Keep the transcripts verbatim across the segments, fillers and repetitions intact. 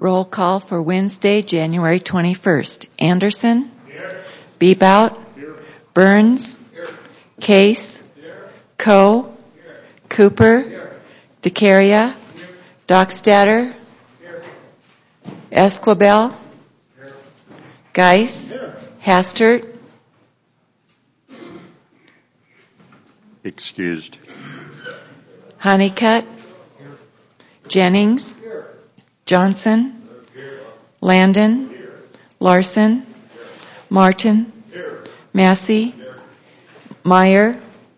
Roll call for Wednesday, January twenty-first. Anderson? Here. Bebout? Here. Burns? Here. Case? Here. Coe? Here. Cooper? Here. DeCaria? Here. Dockstader? Here. Esquibel? Here. Geis? Here. Hastert? Excused. Honeycutt? Here. Jennings? Here. Johnson? Here. Landon? Here. Larson? Here. Martin? Here. Massey? Here. Meyer? Here.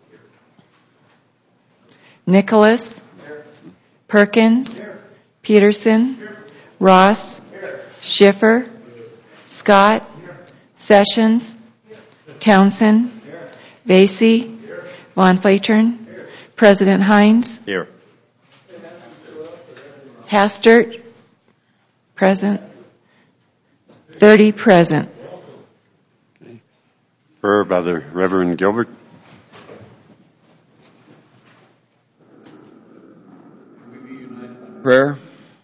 Nicholas? Here. Perkins? Here. Peterson? Here. Ross? Here. Schiffer? Here. Scott? Here. Sessions? Here. Townsend? Here. Vasey? Here. Von Flatern? Here. President Hines? Here. Hastert? Present. thirty present. Okay. Prayer by the Reverend Gilbert. Prayer.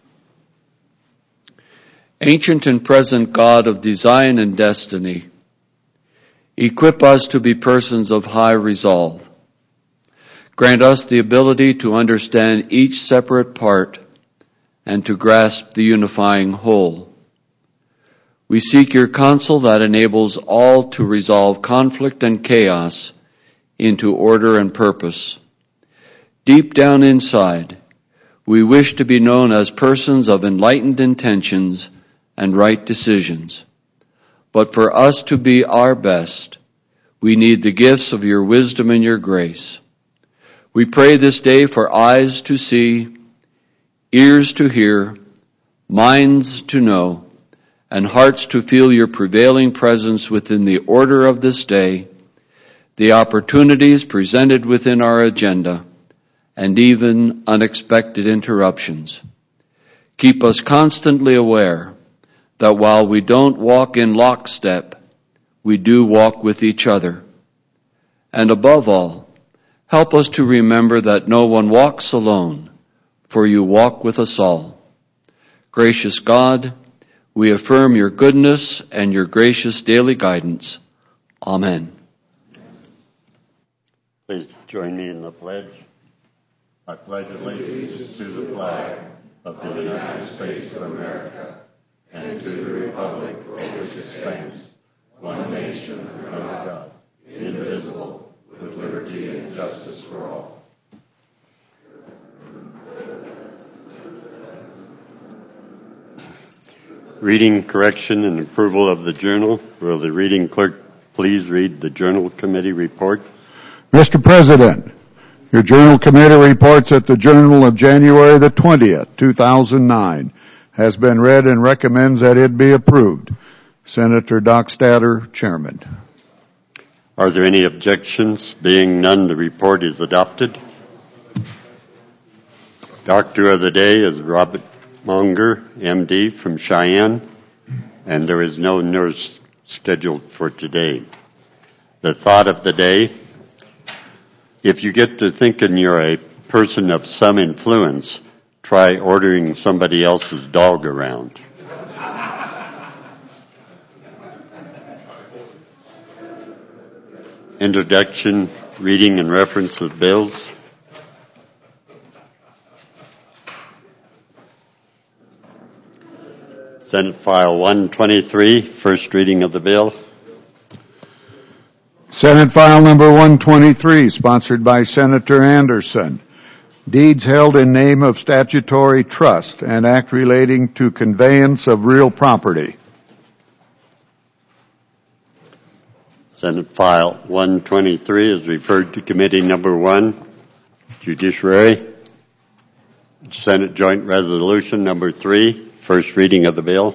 Ancient and present God of design and destiny, equip us to be persons of high resolve. Grant us the ability to understand each separate part and to grasp the unifying whole. We seek your counsel that enables all to resolve conflict and chaos into order and purpose. Deep down inside, we wish to be known as persons of enlightened intentions and right decisions. But for us to be our best, we need the gifts of your wisdom and your grace. We pray this day for eyes to see, ears to hear, minds to know, and hearts to feel your prevailing presence within the order of this day, the opportunities presented within our agenda, and even unexpected interruptions. Keep us constantly aware that while we don't walk in lockstep, we do walk with each other. And above all, help us to remember that no one walks alone, for you walk with us all. Gracious God, we affirm your goodness and your gracious daily guidance. Amen. Please join me in the pledge. I pledge allegiance to the flag of the United States of America and to the republic for which it stands, one nation under God, indivisible, with liberty and justice for all. Reading, correction, and approval of the journal. Will the reading clerk please read the journal committee report? Mister President, your journal committee reports at the Journal of January the twentieth, two thousand nine has been read and recommends that it be approved. Senator Dockstader, Chairman. Are there any objections? Being none, the report is adopted. Doctor of the day is Robert Monger, M D from Cheyenne, and there is no nurse scheduled for today. The thought of the day: if you get to thinking you're a person of some influence, try ordering somebody else's dog around. Introduction, reading, and reference of bills. Senate File one twenty-three, first reading of the bill. Senate File Number one twenty-three, sponsored by Senator Anderson. Deeds held in name of statutory trust and act relating to conveyance of real property. Senate File one twenty-three is referred to Committee Number one, Judiciary. Senate Joint Resolution Number three, first reading of the bill.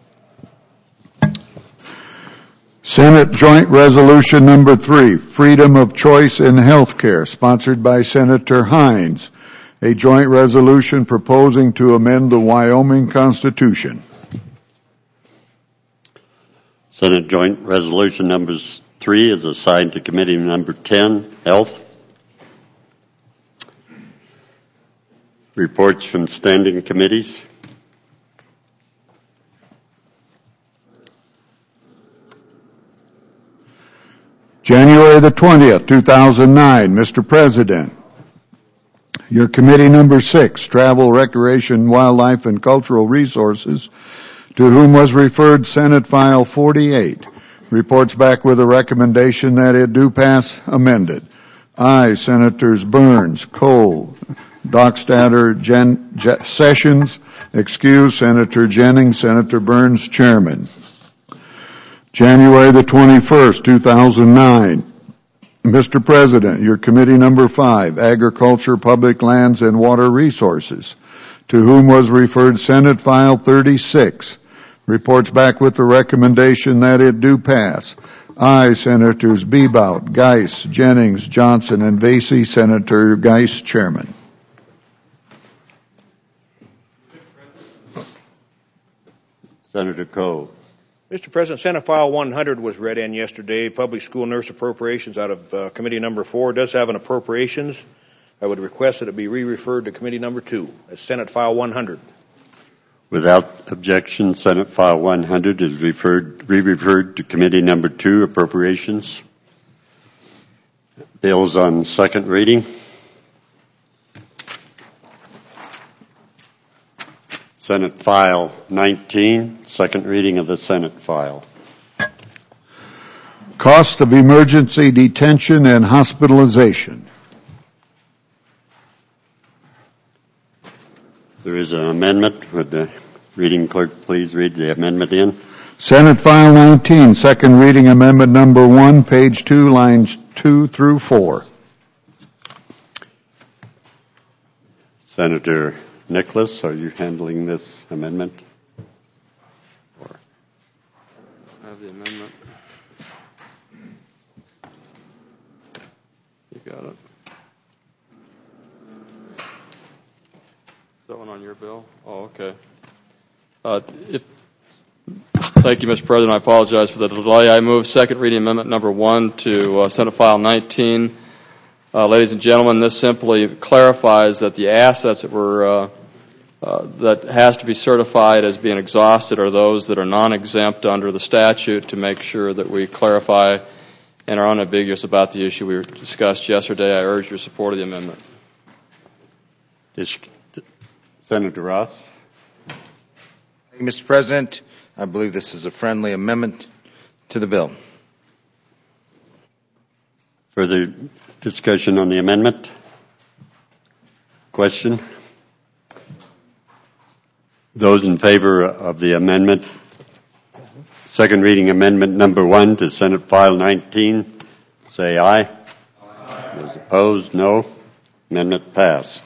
Senate Joint Resolution Number three, Freedom of Choice in Healthcare, sponsored by Senator Hines. A joint resolution proposing to amend the Wyoming Constitution. Senate Joint Resolution Number three is assigned to Committee Number ten, Health. Reports from standing committees. January the twentieth, two thousand nine, Mister President, your committee number six, Travel, Recreation, Wildlife, and Cultural Resources, to whom was referred Senate File forty-eight, reports back with a recommendation that it do pass amended. I, Senators Burns, Cole, Dockstader, Jen, Je, Sessions, excuse, Senator Jennings, Senator Burns, Chairman. January the twenty-first, two thousand nine. Mister President, your committee number five, Agriculture, Public Lands, and Water Resources, to whom was referred Senate File thirty-six, reports back with the recommendation that it do pass. I, Senators Bebout, Geis, Jennings, Johnson, and Vasey, Senator Geis, Chairman. Senator Coe. Mister President, Senate File one hundred was read in yesterday. Public School Nurse Appropriations out of uh, Committee Number four does have an appropriations. I would request that it be re-referred to Committee Number two. That's Senate File one hundred. Without objection, Senate File one hundred is referred, re-referred to Committee Number two, Appropriations. Bills on second reading. Senate File nineteen, second reading of the Senate file. Cost of emergency detention and hospitalization. There is an amendment. Would the reading clerk please read the amendment in? Senate File nineteen, second reading amendment number one, page two, lines two through four. Senator Nicholas, are you handling this amendment? Or? I have the amendment. You got it. Is that one on your bill? Oh, okay. Uh, if, thank you, Mister President. I apologize for the delay. I move second reading amendment number one to uh, Senate File nineteen. Uh, ladies and gentlemen, this simply clarifies that the assets that were uh, uh, that has to be certified as being exhausted are those that are non-exempt under the statute, to make sure that we clarify and are unambiguous about the issue we discussed yesterday. I urge your support of the amendment. This, Senator Ross. Thank you, Mister President. I believe this is a friendly amendment to the bill. Further discussion on the amendment? Question? Those in favor of the amendment, second reading amendment number one to Senate File nineteen, say aye. Aye. Those opposed, no. Amendment passed.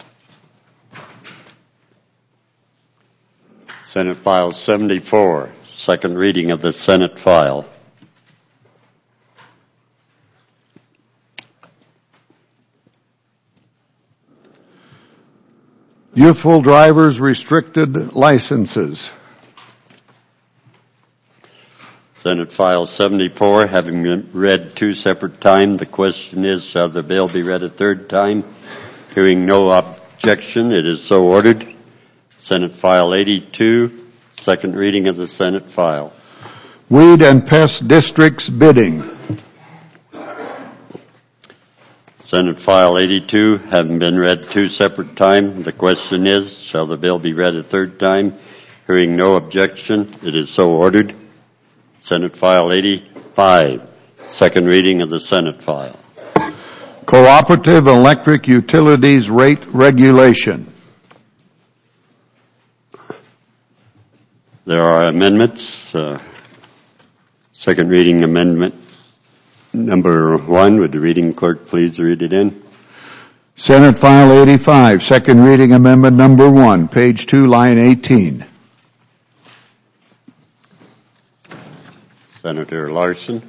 Senate File seventy-four, second reading of the Senate file. Youthful drivers restricted licenses. Senate File seventy-four, having been read two separate times, the question is, shall the bill be read a third time? Hearing no objection, it is so ordered. Senate File eighty-two, second reading of the Senate file. Weed and pest districts bidding. Senate File eighty-two, having been read two separate times, the question is, shall the bill be read a third time? Hearing no objection, it is so ordered. Senate File eighty-five, second reading of the Senate file. Cooperative electric utilities rate regulation. There are amendments. Uh, second reading amendment number one. Would the reading clerk please read it in? Senate File eighty-five, second reading amendment number one, page two, line eighteen. Senator Larson.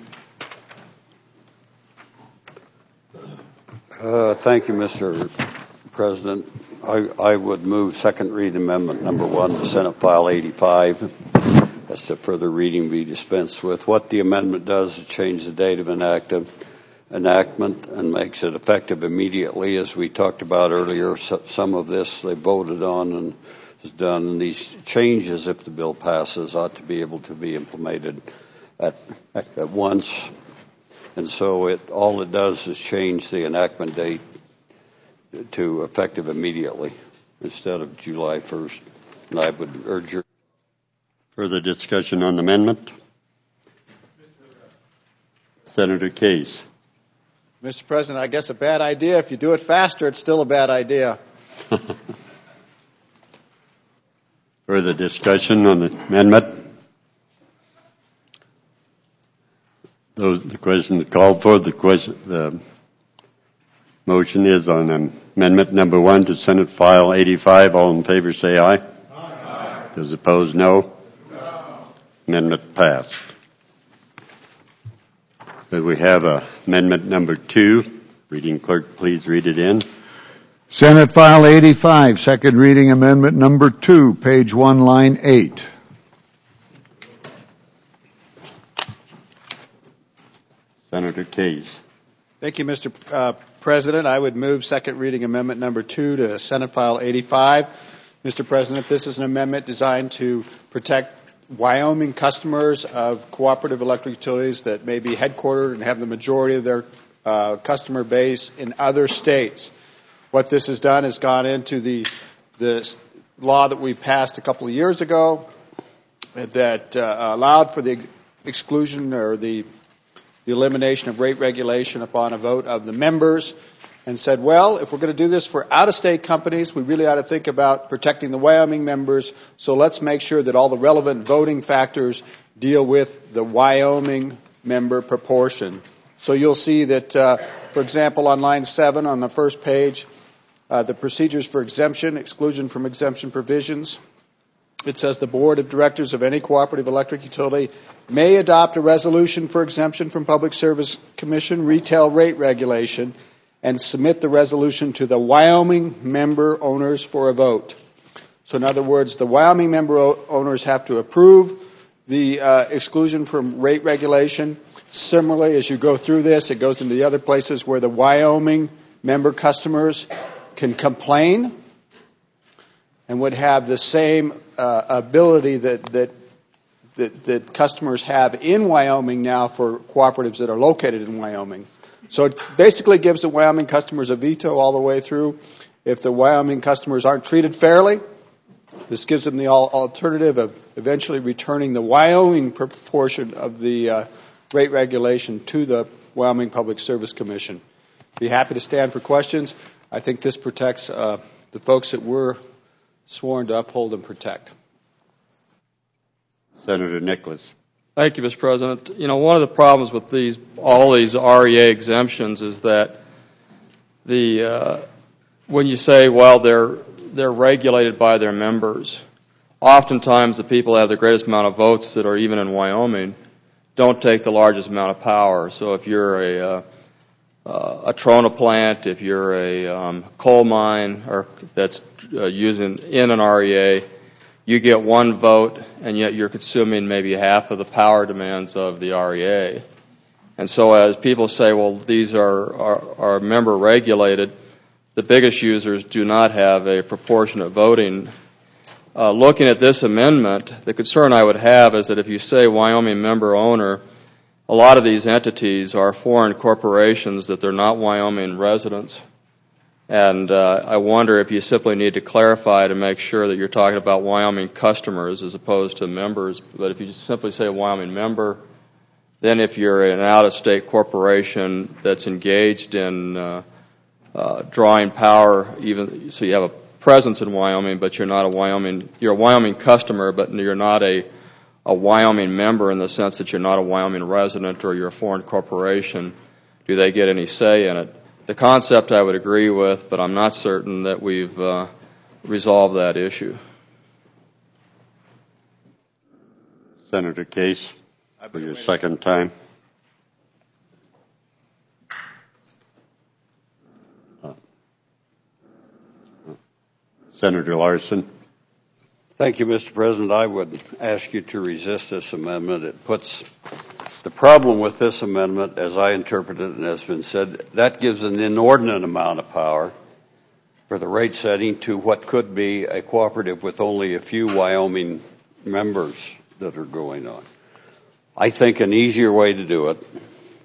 Uh, thank you, Mister President. I, I would move second reading amendment number one to Senate File eighty-five. As to further reading be dispensed with. What the amendment does is change the date of enactment, enactment and makes it effective immediately. As we talked about earlier, so, some of this they voted on and is done. And these changes, if the bill passes, ought to be able to be implemented at, at, at once. And so it, all it does is change the enactment date to effective immediately instead of July first. And I would urge your... Further discussion on the amendment? Senator Case. Mister President, I guess a bad idea. If you do it faster, it's still a bad idea. Further discussion on the amendment? Those the question called for. The question, the motion is on amendment number one to Senate File eighty-five. All in favor, say aye. Aye. Those opposed, no. No. Amendment passed. So we have uh, amendment number two. Reading clerk, please read it in. Senate File eighty-five, second reading amendment number two, page one, line eight. Senator Case. Thank you, Mister Uh, President. I would move second reading amendment number two to Senate File eighty-five. Mister President, this is an amendment designed to protect Wyoming customers of cooperative electric utilities that may be headquartered and have the majority of their uh, customer base in other states. What this has done is gone into the the law that we passed a couple of years ago that uh, allowed for the exclusion or the the elimination of rate regulation upon a vote of the members, and said, well, if we're going to do this for out-of-state companies, we really ought to think about protecting the Wyoming members, so let's make sure that all the relevant voting factors deal with the Wyoming member proportion. So you'll see that, uh, for example, on line seven on the first page, uh, the procedures for exemption, exclusion from exemption provisions. It says the board of directors of any cooperative electric utility may adopt a resolution for exemption from Public Service Commission retail rate regulation and submit the resolution to the Wyoming member owners for a vote. So in other words, the Wyoming member o- owners have to approve the uh, exclusion from rate regulation. Similarly, as you go through this, it goes into the other places where the Wyoming member customers can complain and would have the same uh, ability that, that that that customers have in Wyoming now for cooperatives that are located in Wyoming. So it basically gives the Wyoming customers a veto all the way through. If the Wyoming customers aren't treated fairly, this gives them the alternative of eventually returning the Wyoming proportion of the uh, rate regulation to the Wyoming Public Service Commission. Be happy to stand for questions. I think this protects uh, the folks that we're sworn to uphold and protect. Senator Nicholas. Thank you, Mister President. You know, one of the problems with these all these R E A exemptions is that the uh, when you say, well, they're they're regulated by their members, oftentimes the people that have the greatest amount of votes that are even in Wyoming don't take the largest amount of power. So if you're a uh, uh, a Trona plant, if you're a um, coal mine or that's uh, using in an R E A, you get one vote, and yet you're consuming maybe half of the power demands of the R E A. And so as people say, well, these are, are, are member regulated, the biggest users do not have a proportionate voting. Uh, looking at this amendment, the concern I would have is that if you say Wyoming member owner, a lot of these entities are foreign corporations that they're not Wyoming residents. And uh, I wonder if you simply need to clarify to make sure that you're talking about Wyoming customers as opposed to members. But if you simply say Wyoming member, then if you're an out-of-state corporation that's engaged in uh, uh, drawing power, even so you have a presence in Wyoming, but you're not a Wyoming, you're a Wyoming customer, but you're not a, a Wyoming member in the sense that you're not a Wyoming resident or you're a foreign corporation, do they get any say in it? The concept I would agree with, but I'm not certain that we've uh, resolved that issue. Senator Case, for your second time. Uh, Senator Larson. Thank you, Mister President. I would ask you to resist this amendment. It puts the problem with this amendment, as I interpret it and has been said, that gives an inordinate amount of power for the rate setting to what could be a cooperative with only a few Wyoming members that are going on. I think an easier way to do it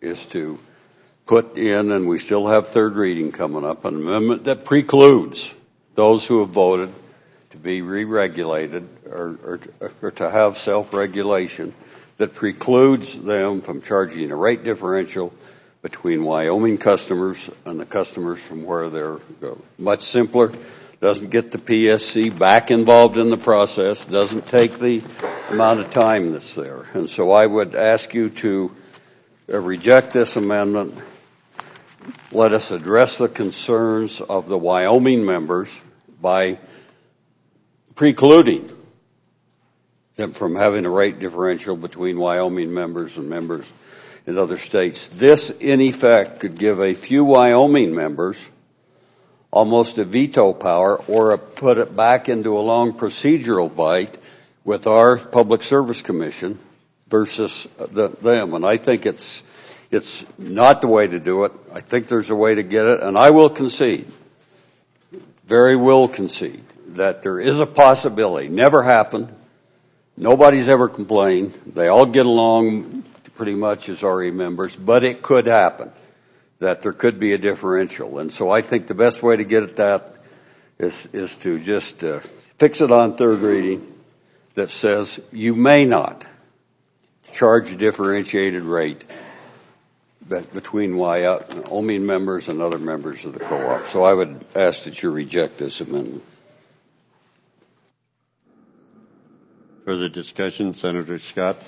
is to put in, and we still have third reading coming up, an amendment that precludes those who have voted to be re-regulated or, or, or to have self-regulation, that precludes them from charging a rate differential between Wyoming customers and the customers from where they're go. Much simpler, doesn't get the P S C back involved in the process, doesn't take the amount of time that's there. And so I would ask you to uh, reject this amendment. Let us address the concerns of the Wyoming members by precluding them from having a rate differential between Wyoming members and members in other states. This, in effect, could give a few Wyoming members almost a veto power, or a, put it back into a long procedural fight with our Public Service Commission versus the, them. And I think it's it's not the way to do it. I think there's a way to get it, and I will concede, very will concede, that there is a possibility. Never happened. Nobody's ever complained. They all get along pretty much as R E members, but it could happen that there could be a differential. And so I think the best way to get at that is, is to just uh, fix it on third reading that says you may not charge a differentiated rate between Wyoming members and other members of the co-op. So I would ask that you reject this amendment. Further discussion, Senator Scott?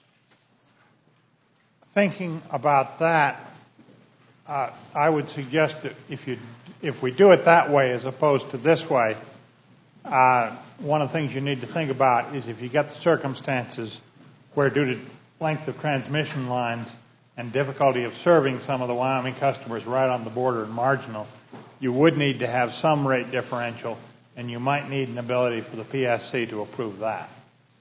Thinking about that, uh, I would suggest that if you if we do it that way as opposed to this way, uh, one of the things you need to think about is if you get the circumstances where, due to length of transmission lines and difficulty of serving some of the Wyoming customers right on the border and marginal, you would need to have some rate differential, and you might need an ability for the P S C to approve that.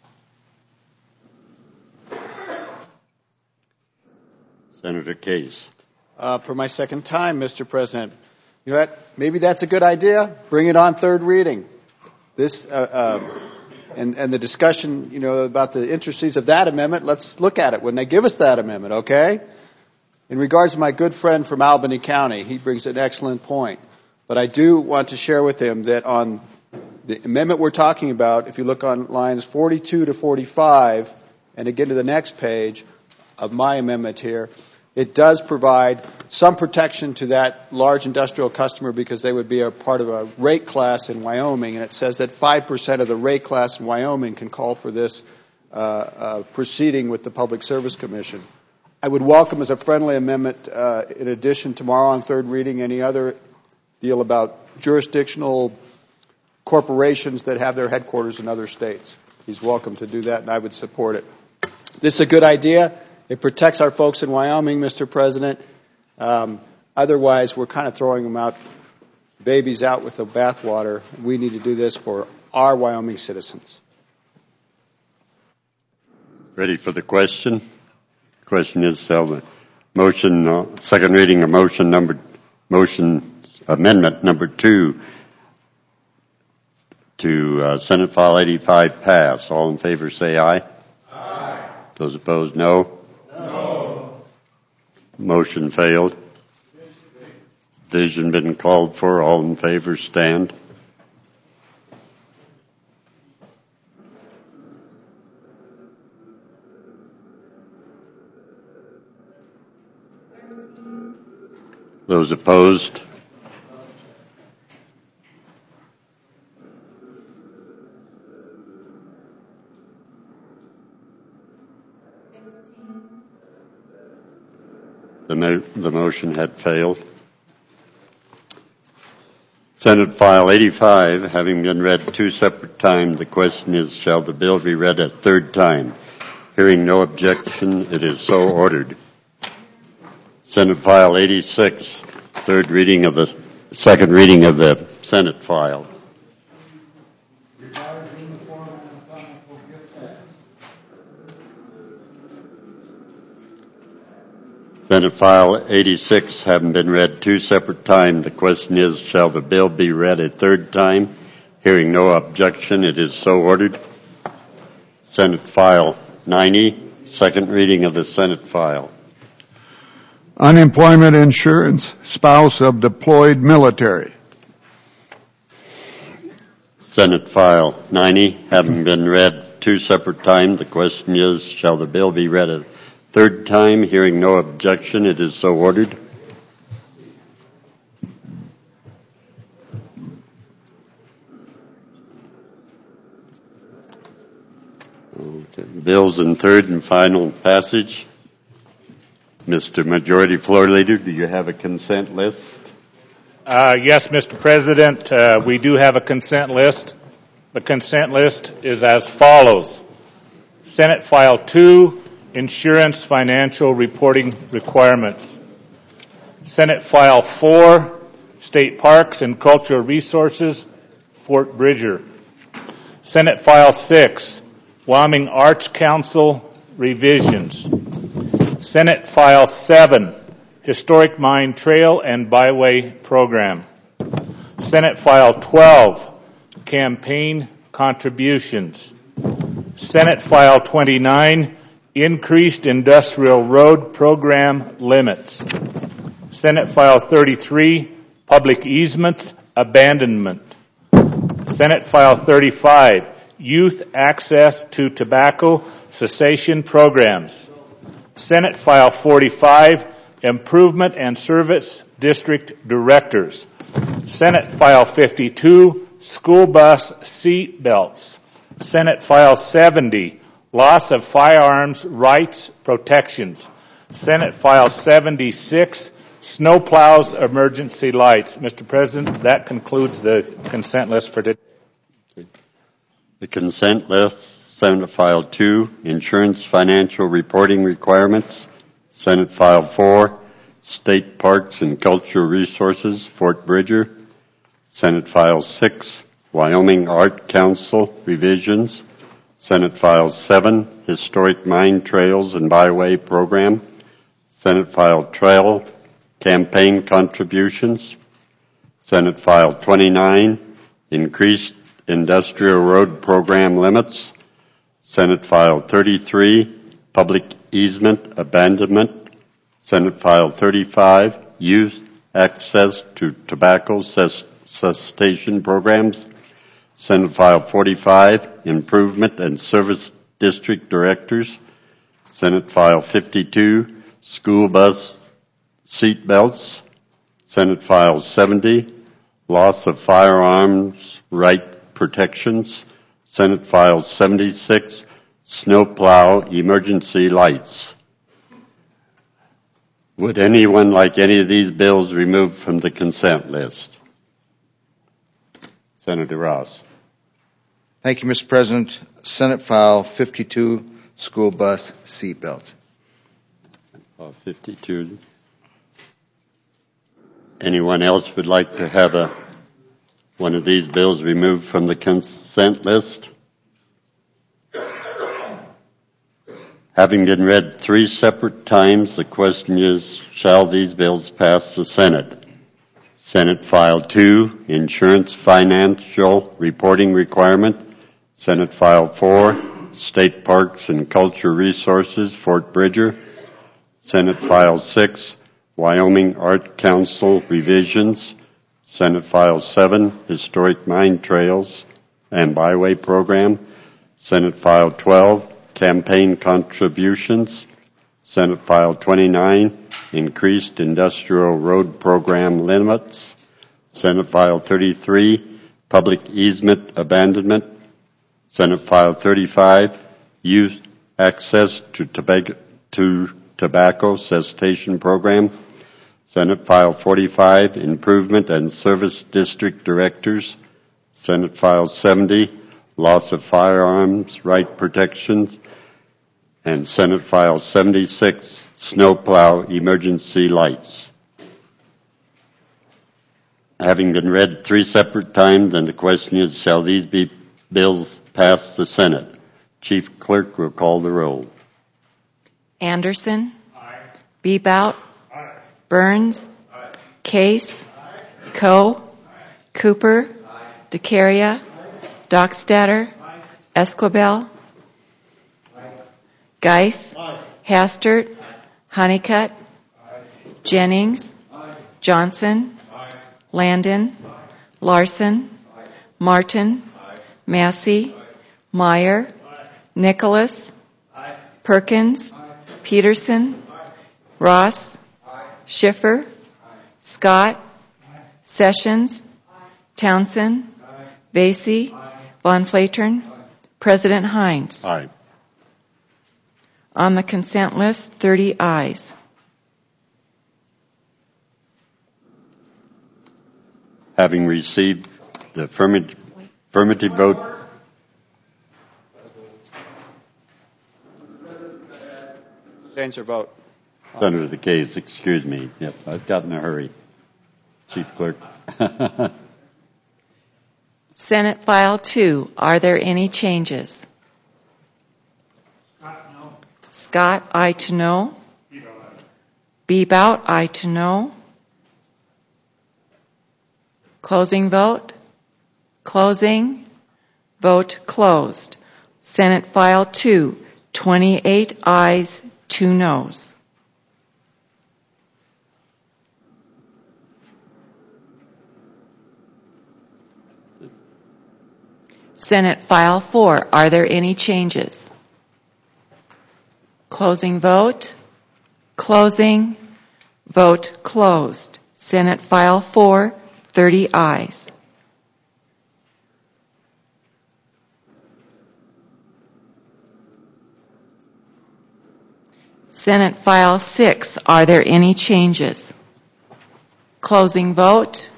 Senator Case. Uh, for my second time, Mister President, you know what? Maybe that's a good idea. Bring it on third reading. This uh, uh, and and the discussion, you know, about the intricacies of that amendment. Let's look at it when they give us that amendment. Okay. In regards to my good friend from Albany County, he brings an excellent point. But I do want to share with him that on the amendment we're talking about, if you look on lines forty-two to forty-five, and again to the next page of my amendment here, it does provide some protection to that large industrial customer because they would be a part of a rate class in Wyoming, and it says that five percent of the rate class in Wyoming can call for this uh, uh, proceeding with the Public Service Commission. I would welcome as a friendly amendment, uh, in addition tomorrow on third reading, any other deal about jurisdictional corporations that have their headquarters in other states. He's welcome to do that, and I would support it. This is a good idea. It protects our folks in Wyoming, Mister President. Um, otherwise, we're kind of throwing them out, babies out with the bathwater. We need to do this for our Wyoming citizens. Ready for the question? The question is, shall the motion, uh, second reading of motion number, motion amendment number two to uh, Senate File eighty-five pass? All in favor say aye. Aye. Those opposed, no. No. Motion failed. Division been called for. All in favor stand. Those opposed? The, mo- the motion had failed. Senate File eighty-five, having been read two separate times, the question is, shall the bill be read a third time? Hearing no objection, it is so ordered. Senate File eighty-six, third reading of the, second reading of the Senate file. Senate File eighty-six, having been read two separate times, the question is, shall the bill be read a third time? Hearing no objection, it is so ordered. Senate File ninety, second reading of the Senate file. Unemployment insurance, spouse of deployed military. Senate File ninety, having been read two separate times, the question is, shall the bill be read a third time? Hearing no objection, it is so ordered. Okay. Bills in third and final passage. Mister Majority Floor Leader, do you have a consent list? Uh, yes, Mister President, uh, we do have a consent list. The consent list is as follows. Senate File two, Insurance Financial Reporting Requirements. Senate File four, State Parks and Cultural Resources, Fort Bridger. Senate File six, Wyoming Arts Council Revisions. Senate File seven, Historic Mine Trail and Byway Program. Senate File twelve, Campaign Contributions. Senate File twenty-nine, Increased Industrial Road Program Limits. Senate File thirty-three, Public Easements Abandonment. Senate File thirty-five, Youth Access to Tobacco Cessation Programs. Senate File forty-five, Improvement and Service District Directors. Senate File fifty-two, School Bus Seat Belts. Senate File seventy, Loss of Firearms Rights Protections. Senate File seventy-six, Snowplows Emergency Lights. Mister President, that concludes the consent list for today. The consent list, Senate File two, Insurance Financial Reporting Requirements. Senate File four, State Parks and Cultural Resources, Fort Bridger. Senate File six, Wyoming Art Council Revisions. Senate File seven, Historic Mine Trails and Byway Program. Senate File twelve, Campaign Contributions. Senate File twenty-nine, Increased Industrial Road Program Limits. Senate File thirty-three, Public Easement Abandonment. Senate File thirty-five, Youth Access to Tobacco Cessation Programs. Senate File forty-five, Improvement and Service District Directors. Senate File fifty-two, School Bus Seat Belts. Senate File seventy, Loss of Firearms Right Protections. Senate File seventy-six, Snowplow Emergency Lights. Would anyone like any of these bills removed from the consent list? Senator Ross. Thank you, Mister President. Senate File fifty-two, School Bus Seatbelts. Uh, fifty-two. Anyone else would like to have a one of these bills removed from the consent list? Having been read three separate times, the question is, shall these bills pass the Senate? Senate File two, Insurance Financial Reporting Requirement. Senate File four, State Parks and Cultural Resources, Fort Bridger. Senate File six, Wyoming Art Council Revisions. Senate File seven, Historic Mine Trails and Byway Program. Senate File twelve, Campaign Contributions. Senate File twenty-nine, Increased Industrial Road Program Limits. Senate File thirty-three, Public Easement Abandonment. Senate File thirty-five, Youth Access to Tobacco, to Tobacco Cessation Program. Senate File forty-five, Improvement and Service District Directors. Senate File seventy, Loss of Firearms Right Protections. And Senate File seventy-six, Snowplow Emergency Lights. Having been read three separate times, then the question is, shall these be bills pass the Senate? Chief Clerk will call the roll. Anderson. Aye. Bebout. Aye. Burns. Aye. Case. Aye. Coe. Aye. Cooper. Aye. DeCaria. Aye. Dockstader. Aye. Esquibel. Aye. Geis. Aye. Hastert. Aye. Honeycutt. Aye. Jennings. Johnson. Landon. Larson. Martin. Massey. Meyer. Nicholas. Perkins. Peterson. Ross. Schiffer. Scott. Sessions. Townsend. Vasey. Von Flatern. President Hines. Aye. On the consent list, thirty ayes. Having received the affirmative, affirmative vote. Change your vote. Senator the case, excuse me. Yep, I've got in a hurry. Chief Clerk. Senate File two, are there any changes? Scott, no. Scott, aye to no. Bebout, aye to no. Closing vote. Closing. Vote closed. Senate File two, twenty-eight ayes, two noes. Senate File four, are there any changes? Closing vote. Closing. Vote closed. Senate File four, thirty ayes. Senate File six, are there any changes? Closing vote.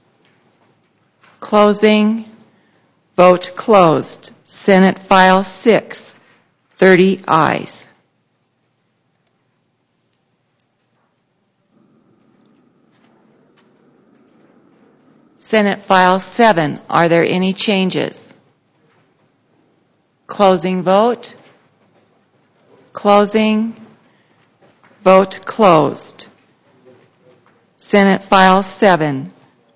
Closing. Vote closed. Senate File six, thirty ayes. Senate File seven, are there any changes? Closing vote. Closing. Vote closed. Senate File seven.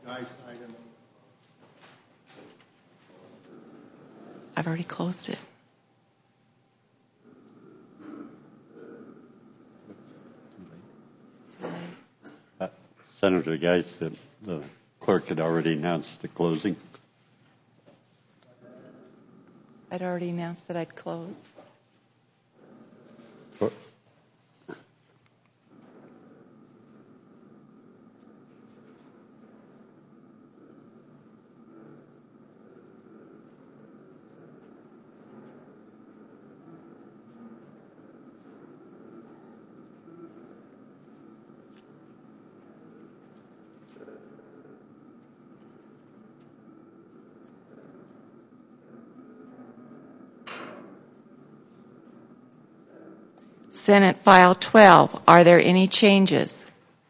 I've already closed it. Uh, Senator Geis, the, the clerk had already announced the closing. I'd already announced that I'd close. For, Senate File twelve, are there any changes?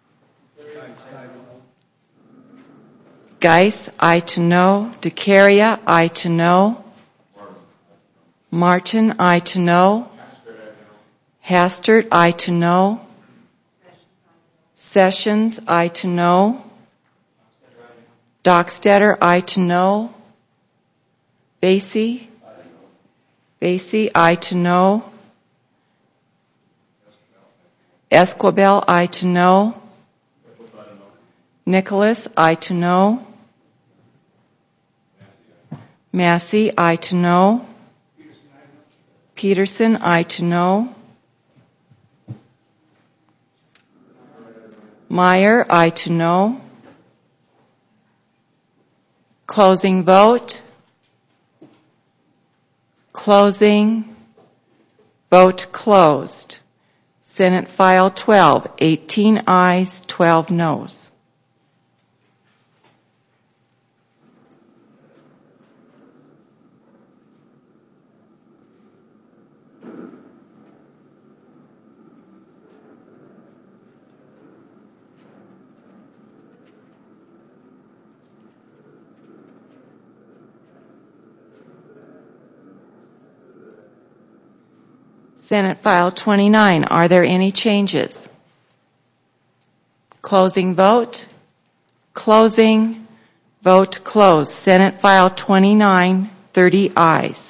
Geis, aye to no. DeCaria, aye to no. Martin, aye to no. Hastert, aye to no. Sessions, aye to no. Dockstader, aye to no. Vasey, Vasey, aye to no. Esquibel, aye to no. Nicholas, aye to no. Massey, aye to no. Peterson, aye to no. Meyer, aye to no. Closing vote. Closing. Vote closed. Senate File twelve, eighteen ayes, twelve noes. Senate File twenty-nine, are there any changes? Closing vote. Closing. Vote closed. Senate File twenty-nine, thirty ayes.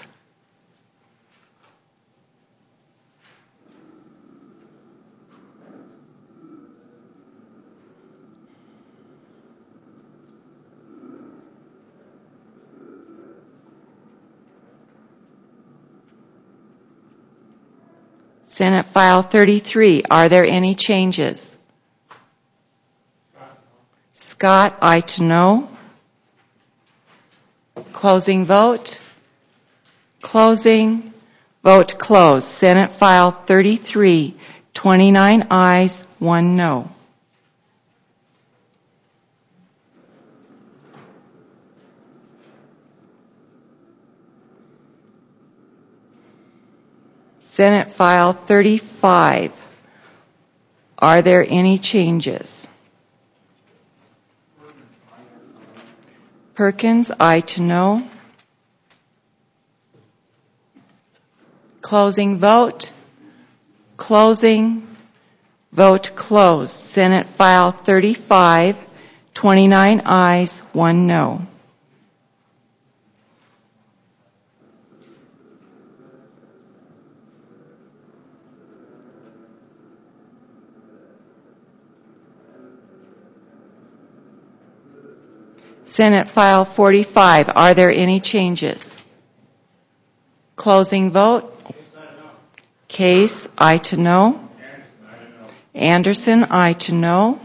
Senate File thirty-three, are there any changes? Scott, aye to no. Closing vote. Closing. Vote closed. Senate File thirty-three, twenty-nine ayes, one no. Senate File thirty-five. Are there any changes? Perkins, aye to no. Closing vote. Closing. Vote closed. Senate File thirty-five, twenty-nine ayes, one no. Senate File forty-five, are there any changes? Closing vote. Case, aye to no. Anderson, aye to no.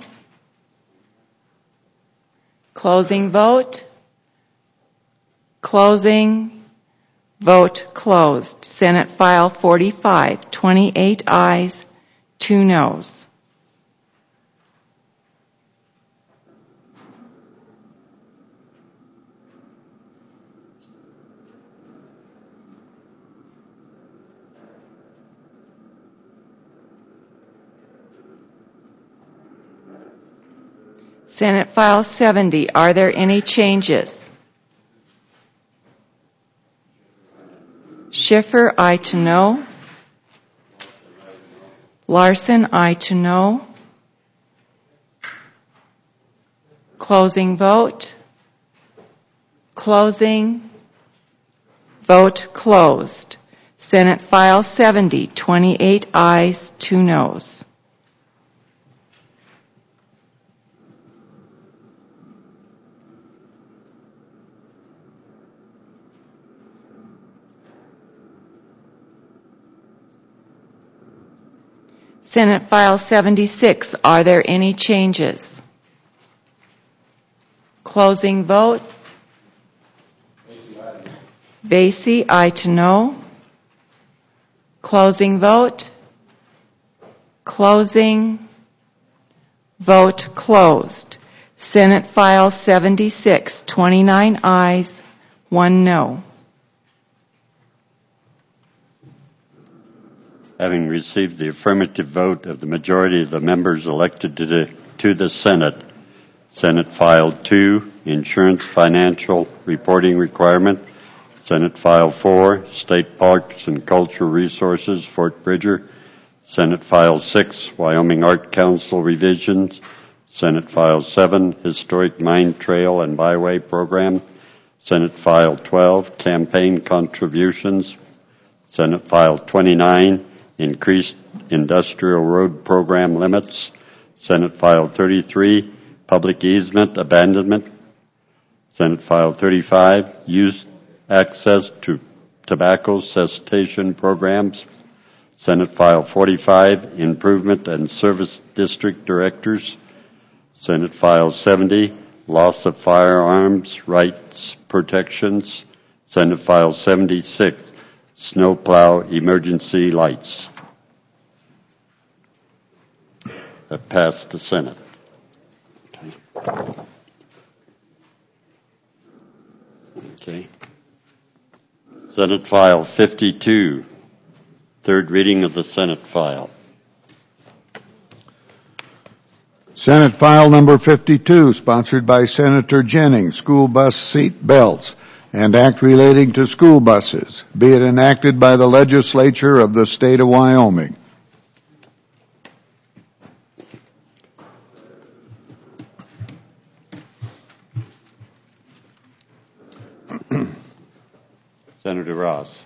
Closing vote. Closing. Vote closed. Senate File forty-five, twenty-eight ayes, two noes. Senate File seventy, are there any changes? Schiffer, aye to no. Larson, aye to no. Closing vote. Closing. Vote closed. Senate File seventy, twenty-eight ayes, two noes. Senate File seventy-six, are there any changes? Closing vote. Vasey, aye to no. Closing vote. Closing. Vote closed. Senate File seventy-six, twenty-nine ayes, one no. Having received the affirmative vote of the majority of the members elected to the, to the Senate, Senate File two, Insurance Financial Reporting Requirement, Senate File four, State Parks and Cultural Resources, Fort Bridger, Senate File six, Wyoming Art Council Revisions, Senate File seven, Historic Mine Trail and Byway Program, Senate File twelve, Campaign Contributions, Senate File twenty-nine, Increased Industrial Road Program Limits, Senate File thirty-three, Public Easement Abandonment, Senate File thirty-five, Youth Access to Tobacco Cessation Programs, Senate File forty-five, Improvement and Service District Directors, Senate File seventy, Loss of Firearms Rights Protections, Senate File seventy-six, Snowplow Emergency Lights. That passed the Senate. Okay. Okay. Senate File fifty-two, third reading of the Senate file. Senate File Number fifty-two, sponsored by Senator Jennings, School Bus Seat Belts, and Act relating to school buses, be it enacted by the legislature of the state of Wyoming. Senator Ross.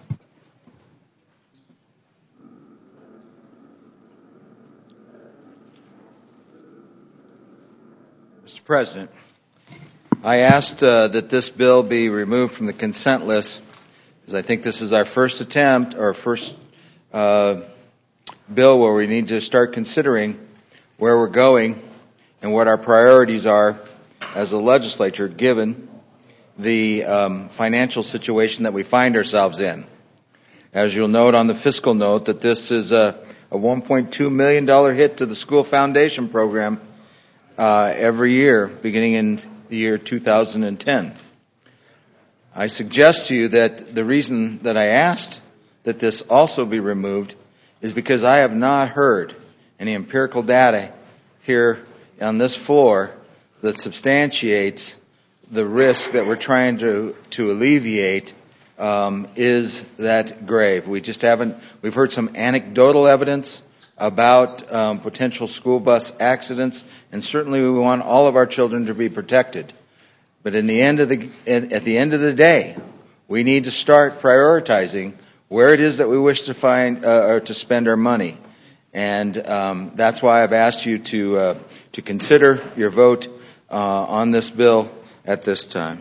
Mister President, I asked uh, that this bill be removed from the consent list because I think this is our first attempt or first uh, bill where we need to start considering where we're going and what our priorities are as a legislature, given the um, financial situation that we find ourselves in. As you'll note on the fiscal note, that this is a, a one point two million dollars hit to the school foundation program uh, every year, beginning in the year two thousand ten. I suggest to you that the reason that I asked that this also be removed is because I have not heard any empirical data here on this floor that substantiates the risk that we're trying to, to alleviate um, is that grave. We just haven't, we've heard some anecdotal evidence about um, potential school bus accidents, and certainly we want all of our children to be protected. But in the end of the, at the end of the day, we need to start prioritizing where it is that we wish to find uh, or to spend our money, and um, that's why I've asked you to uh, to consider your vote uh, on this bill at this time.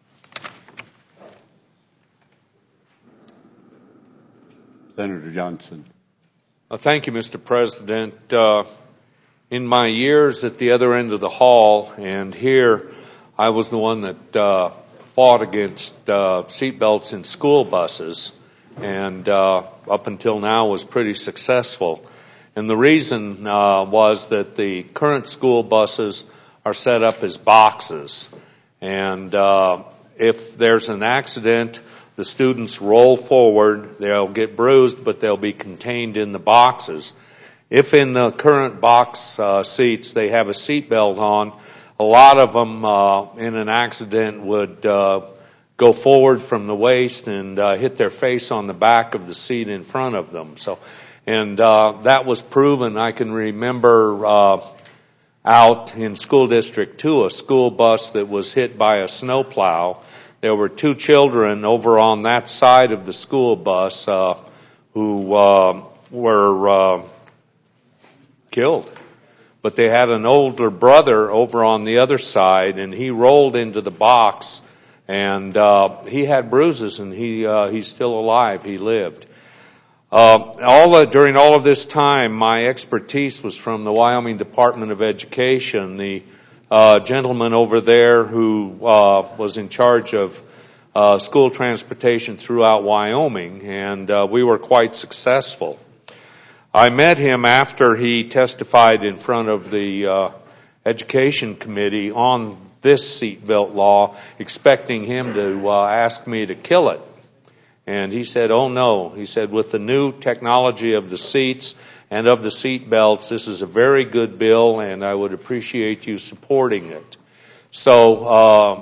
Senator Johnson. Uh, thank you, Mister President. Uh, in my years at the other end of the hall and here, I was the one that uh, fought against uh, seatbelts in school buses, and uh, up until now was pretty successful. And the reason uh, was that the current school buses are set up as boxes, and uh, if there's an accident, the students roll forward, they'll get bruised, but they'll be contained in the boxes. If in the current box uh, seats they have a seatbelt on, a lot of them uh, in an accident would uh, go forward from the waist and uh, hit their face on the back of the seat in front of them. So, and uh, that was proven. I can remember uh, out in School District two, a school bus that was hit by a snowplow. There were two children over on that side of the school bus uh, who uh, were uh, killed. But they had an older brother over on the other side, and he rolled into the box, and uh, he had bruises, and he uh, he's still alive. He lived. Uh, all uh, during all of this time, my expertise was from the Wyoming Department of Education. The uh, gentleman over there who uh, was in charge of uh, school transportation throughout Wyoming, and uh, we were quite successful. I met him after he testified in front of the uh, Education Committee on this seatbelt law, expecting him to uh, ask me to kill it. And he said, oh no, he said, with the new technology of the seats and of the seat belts, this is a very good bill, and I would appreciate you supporting it. So, uh,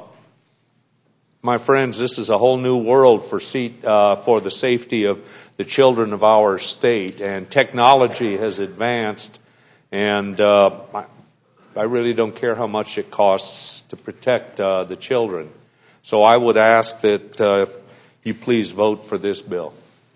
my friends, this is a whole new world for seat, uh, for the safety of the children of our state, and technology has advanced, and uh, I really don't care how much it costs to protect uh, the children. So I would ask that uh, you please vote for this bill.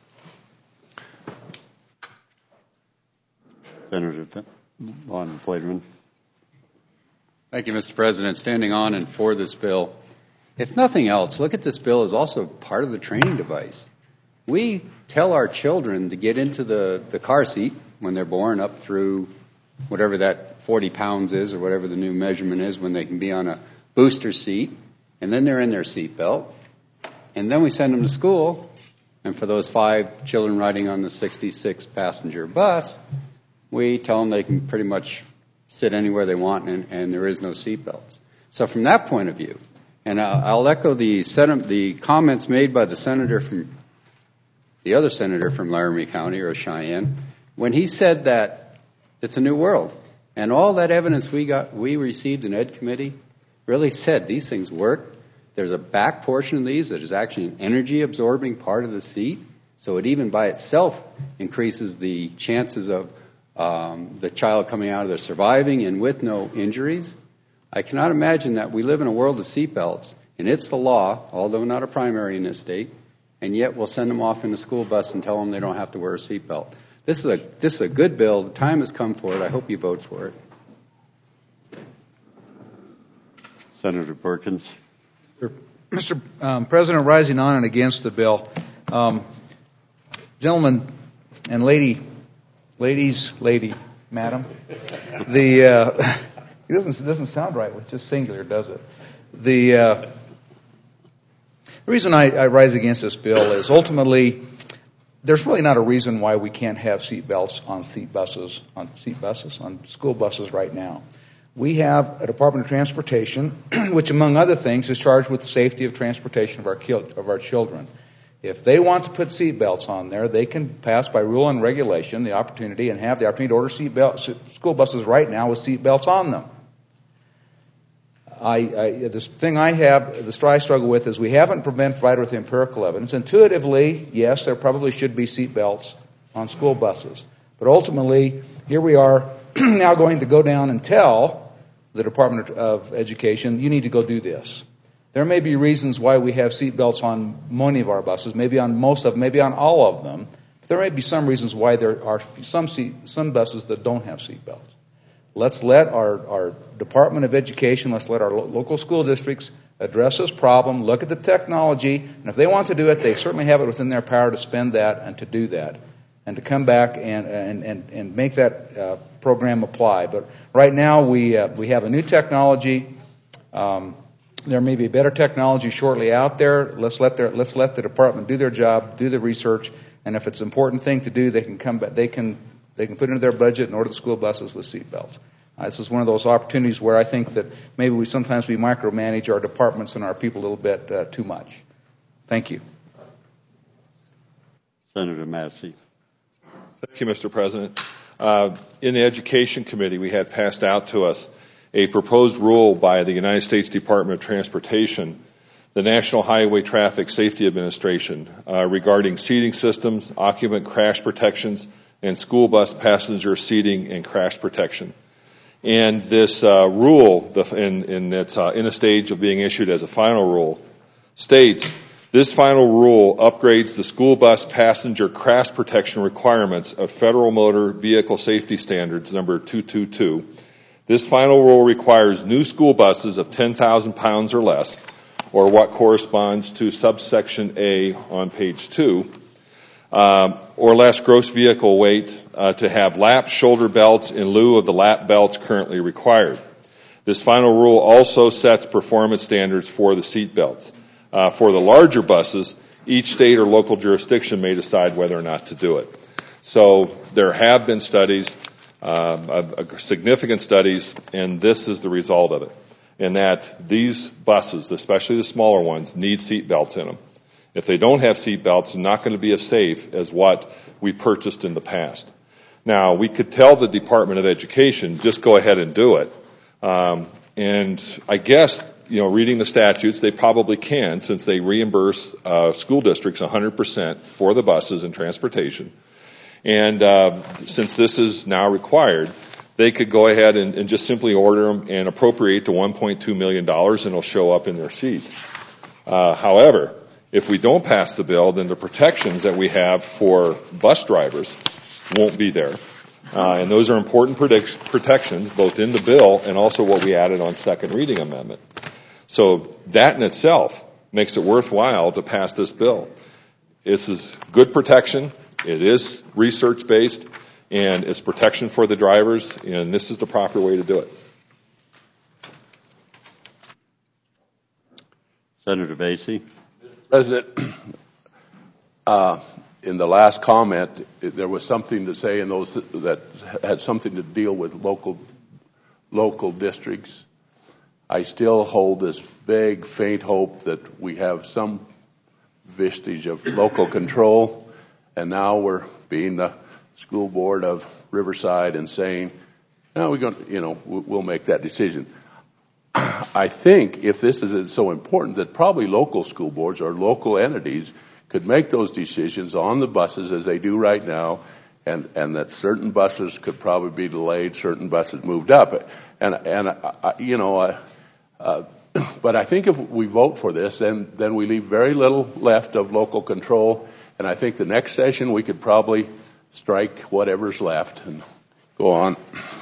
Senator Von Flaterman. Thank you, Mister President. Standing on and for this bill. If nothing else, look at this bill as also part of the training device. We tell our children to get into the, the car seat when they're born up through whatever that forty pounds is or whatever the new measurement is when they can be on a booster seat, and then they're in their seat belt. And then we send them to school, and for those five children riding on the sixty-six passenger bus, we tell them they can pretty much sit anywhere they want, and, and there is no seat belts. So from that point of view, and I'll, I'll echo the, sen- the comments made by the senator from the other senator from Laramie County or Cheyenne, when he said that it's a new world. And all that evidence we got, we received in Ed Committee really said these things work. There's a back portion of these that is actually an energy absorbing part of the seat. So it even by itself increases the chances of um, the child coming out of there surviving and with no injuries. I cannot imagine that we live in a world of seatbelts, and it's the law, although not a primary in this state, and yet we'll send them off in a school bus and tell them they don't have to wear a seatbelt. This is a this is a good bill. The time has come for it. I hope you vote for it. Senator Perkins. Mister Um, President, rising on and against the bill, um, gentlemen and lady ladies, lady, madam. The uh, it doesn't it doesn't sound right with just singular, does it? The uh, the reason I, I rise against this bill is ultimately there's really not a reason why we can't have seat belts on seat buses on seat buses on school buses right now. We have a Department of Transportation, which, among other things, is charged with the safety of transportation of our of our children. If they want to put seat belts on there, they can pass by rule and regulation the opportunity and have the opportunity to order seat belts, school buses right now with seat belts on them. I, I, this thing I have, the story I struggle with is we haven't provided with empirical evidence. Intuitively, yes, there probably should be seat belts on school buses. But ultimately, here we are now going to go down and tell the Department of Education, you need to go do this. There may be reasons why we have seat belts on many of our buses, maybe on most of them, maybe on all of them. But there may be some reasons why there are some seat, some buses that don't have seat belts. Let's let our, our Department of Education, let's let our lo- local school districts address this problem, look at the technology, and if they want to do it, they certainly have it within their power to spend that and to do that, and to come back and and and, and make that uh, program apply. But right now we uh, we have a new technology. Um, there may be better technology shortly out there. Let's let their let's let the department do their job, do the research, and if it's an important thing to do, they can come back. They can they can put it into their budget and order the school buses with seat belts. Uh, this is one of those opportunities where I think that maybe we sometimes we micromanage our departments and our people a little bit uh, too much. Thank you. Senator Massey. Thank you, Mister President. Uh, in the Education Committee, we had passed out to us a proposed rule by the United States Department of Transportation, the National Highway Traffic Safety Administration, uh, regarding seating systems, occupant crash protections, and school bus passenger seating and crash protection. And this uh, rule, the, and, and it's uh, in a stage of being issued as a final rule, states, this final rule upgrades the school bus passenger crash protection requirements of Federal Motor Vehicle Safety Standards number two two two. This final rule requires new school buses of ten thousand pounds or less, or what corresponds to subsection A on page two, um, or less gross vehicle weight uh, to have lap shoulder belts in lieu of the lap belts currently required. This final rule also sets performance standards for the seat belts. Uh, for the larger buses, each state or local jurisdiction may decide whether or not to do it. So there have been studies, um, uh, significant studies, and this is the result of it, in that these buses, especially the smaller ones, need seat belts in them. If they don't have seat belts, they're not going to be as safe as what we purchased in the past. Now, we could tell the Department of Education, just go ahead and do it. Um, and I guess, you know, reading the statutes, they probably can, since they reimburse uh, school districts one hundred percent for the buses and transportation. And uh, since this is now required, they could go ahead and, and just simply order them and appropriate the one point two million dollars, and it'll show up in their sheet. Uh, however, if we don't pass the bill, then the protections that we have for bus drivers won't be there. Uh, and those are important predict- protections, both in the bill and also what we added on second reading amendment. So that in itself makes it worthwhile to pass this bill. This is good protection. It is research-based, and it's protection for the drivers, and this is the proper way to do it. Senator Basie. President, uh, in the last comment, there was something to say in those that had something to deal with local local districts. I still hold this vague, faint hope that we have some vestige of local control, and now we're being the school board of Riverside and saying, "No, we're going to, you know, we'll make that decision." I think if this is so important, that probably local school boards or local entities could make those decisions on the buses as they do right now, and, and that certain buses could probably be delayed, certain buses moved up. And, and I, you know, I, uh, but I think if we vote for this, then, then we leave very little left of local control. And I think the next session we could probably strike whatever's left and go on.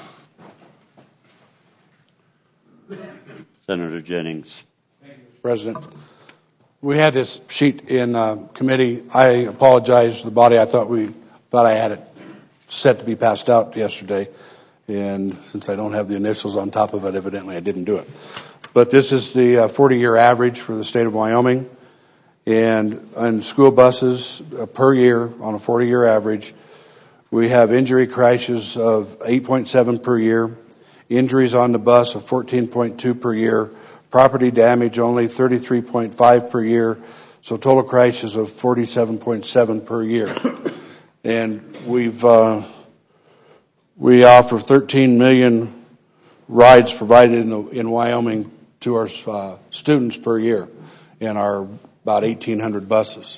Senator Jennings. President, we had this sheet in uh, committee. I apologize to the body. I thought we thought I had it set to be passed out yesterday. And since I don't have the initials on top of it, evidently I didn't do it. But this is the forty-year average for the state of Wyoming. And on school buses uh, per year, on a forty-year average, we have injury crashes of eight point seven per year, injuries on the bus of fourteen point two per year, property damage only thirty-three point five per year, so total crashes of forty-seven point seven per year. And we've uh, we offer thirteen million rides provided in, the, in Wyoming to our uh, students per year in our about eighteen hundred buses.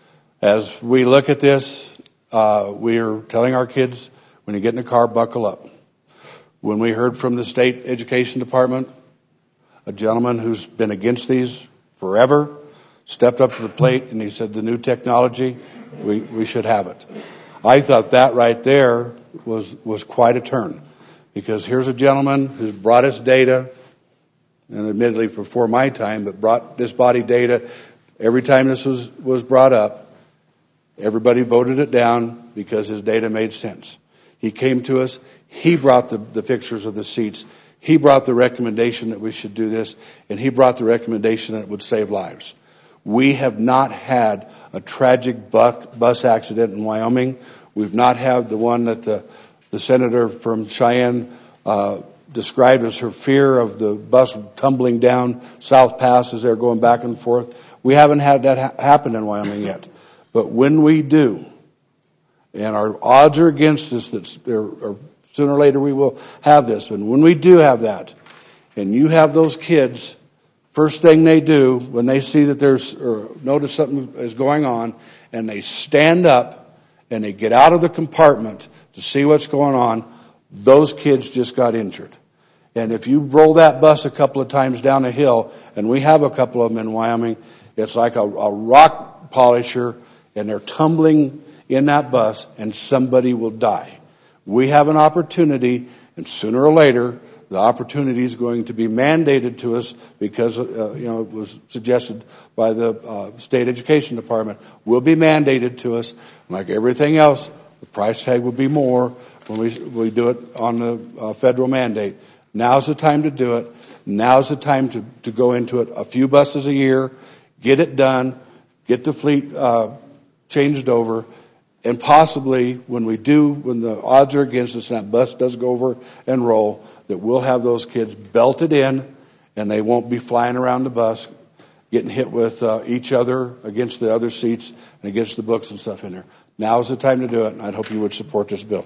As we look at this, uh, we are telling our kids, when you get in the car, buckle up. When we heard from the state education department, a gentleman who's been against these forever stepped up to the plate and he said, the new technology, we, we should have it. I thought that right there was, was quite a turn, because here's a gentleman who's brought us data, and admittedly before my time, but brought this body data. Every time this was, was brought up, everybody voted it down because his data made sense. He came to us. He brought the, the pictures of the seats. He brought the recommendation that we should do this, and he brought the recommendation that it would save lives. We have not had a tragic buck, bus accident in Wyoming. We've not had the one that the, the senator from Cheyenne uh, described as her fear of the bus tumbling down South Pass as they're going back and forth. We haven't had that ha- happen in Wyoming yet. But when we do, and our odds are against us that or, or sooner or later we will have this, and when we do have that, and you have those kids, first thing they do when they see that there's, or notice something is going on, and they stand up and they get out of the compartment to see what's going on, those kids just got injured. And if you roll that bus a couple of times down a hill, and we have a couple of them in Wyoming, it's like a, a rock polisher, and they're tumbling in that bus, and somebody will die. We have an opportunity, and sooner or later, the opportunity is going to be mandated to us because, uh, you know, it was suggested by the uh, state education department, will be mandated to us. Like everything else, the price tag will be more when we, we do it on the uh, federal mandate. Now's the time to do it. Now's the time to, to go into it. A few buses a year, get it done, get the fleet uh, changed over, and possibly when we do, when the odds are against us and that bus does go over and roll, that we'll have those kids belted in and they won't be flying around the bus getting hit with uh, each other against the other seats and against the books and stuff in there. Now is the time to do it, and I'd hope you would support this bill.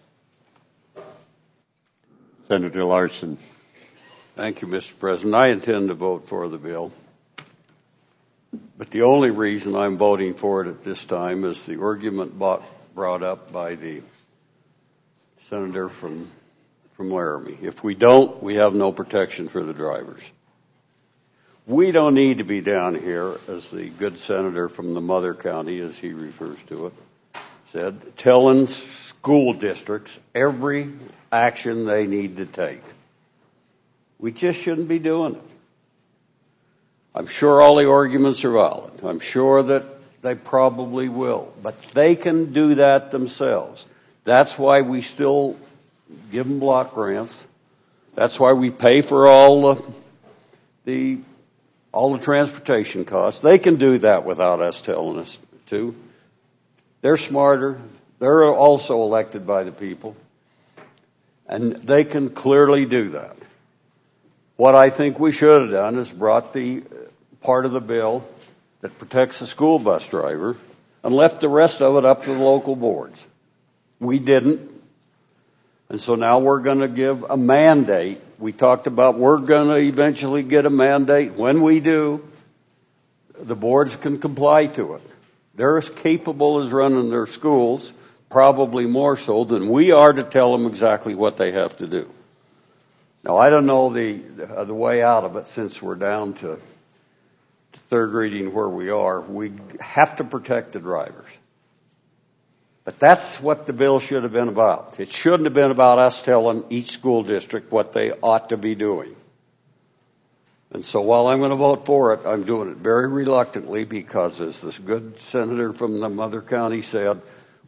Senator Larson. Thank you, Mister President. I intend to vote for the bill. But the only reason I'm voting for it at this time is the argument brought up by the senator from, from Laramie. If we don't, we have no protection for the drivers. We don't need to be down here, as the good senator from the mother county, as he refers to it, said, telling school districts every action they need to take. We just shouldn't be doing it. I'm sure all the arguments are valid. I'm sure that they probably will. But they can do that themselves. That's why we still give them block grants. That's why we pay for all the, the all the transportation costs. They can do that without us telling us to. They're smarter. They're also elected by the people. And they can clearly do that. What I think we should have done is brought the part of the bill that protects the school bus driver and left the rest of it up to the local boards. We didn't. And so now we're going to give a mandate. We talked about we're going to eventually get a mandate. When we do, the boards can comply to it. They're as capable as running their schools, probably more so than we are to tell them exactly what they have to do. Now, I don't know the uh, the way out of it, since we're down to third reading where we are. We have to protect the drivers. But that's what the bill should have been about. It shouldn't have been about us telling each school district what they ought to be doing. And so while I'm going to vote for it, I'm doing it very reluctantly because, as this good senator from the mother county said,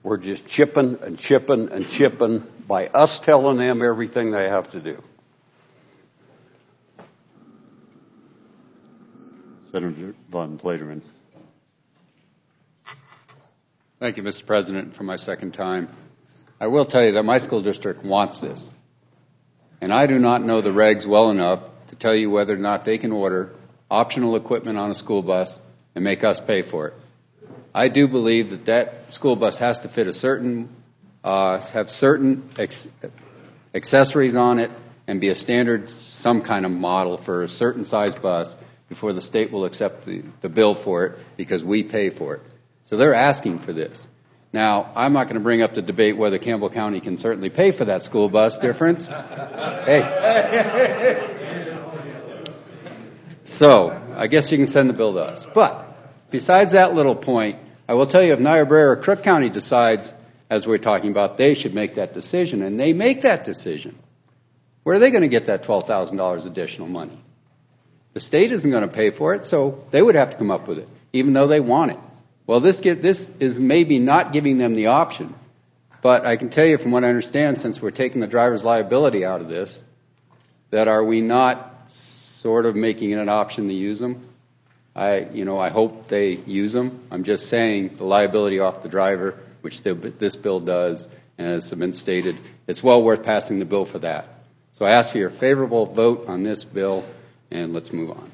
We're just chipping and chipping and chipping by us telling them everything they have to do. Senator Von Platerman. Thank you, Mister President, for my second time. I will tell you that my school district wants this. And I do not know the regs well enough to tell you whether or not they can order optional equipment on a school bus and make us pay for it. I do believe that that school bus has to fit a certain, uh, have certain ex- accessories on it and be a standard, some kind of model for a certain size bus before the state will accept the, the bill for it because we pay for it. So they're asking for this. Now, I'm not going to bring up the debate whether Campbell County can certainly pay for that school bus difference. Hey. So, I guess you can send the bill to us. But, besides that little point, I will tell you if Niobrara or Crook County decides, as we're talking about, they should make that decision, and they make that decision, where are they going to get that twelve thousand dollars additional money? The state isn't going to pay for it, so they would have to come up with it, even though they want it. Well, this get, this is maybe not giving them the option, but I can tell you from what I understand, since we're taking the driver's liability out of this, that are we not sort of making it an option to use them? I, you know, I hope they use them. I'm just saying the liability off the driver, which the, this bill does, and as has been stated, it's well worth passing the bill for that. So I ask for your favorable vote on this bill, and let's move on.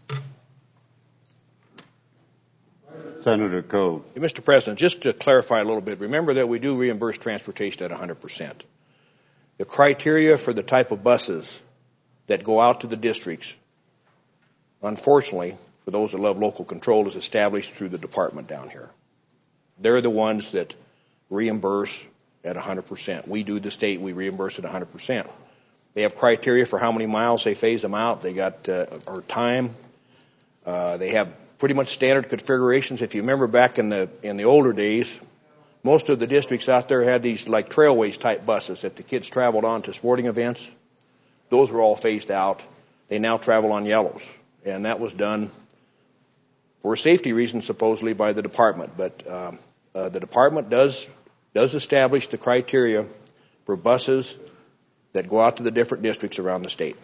Senator Coe. Mister President, just to clarify a little bit, remember that we do reimburse transportation at one hundred percent. The criteria for the type of buses that go out to the districts, unfortunately, for those that love local control, is established through the department down here. They're the ones that reimburse at one hundred percent. We do the state, we reimburse at one hundred percent. They have criteria for how many miles they phase them out. They got, uh, or time. Uh, they have pretty much standard configurations. If you remember back in the in the older days, most of the districts out there had these like trailways type buses that the kids traveled on to sporting events. Those were all phased out. They now travel on yellows, and that was done for safety reasons supposedly by the department. But uh, uh, the department does does establish the criteria for buses that go out to the different districts around the state.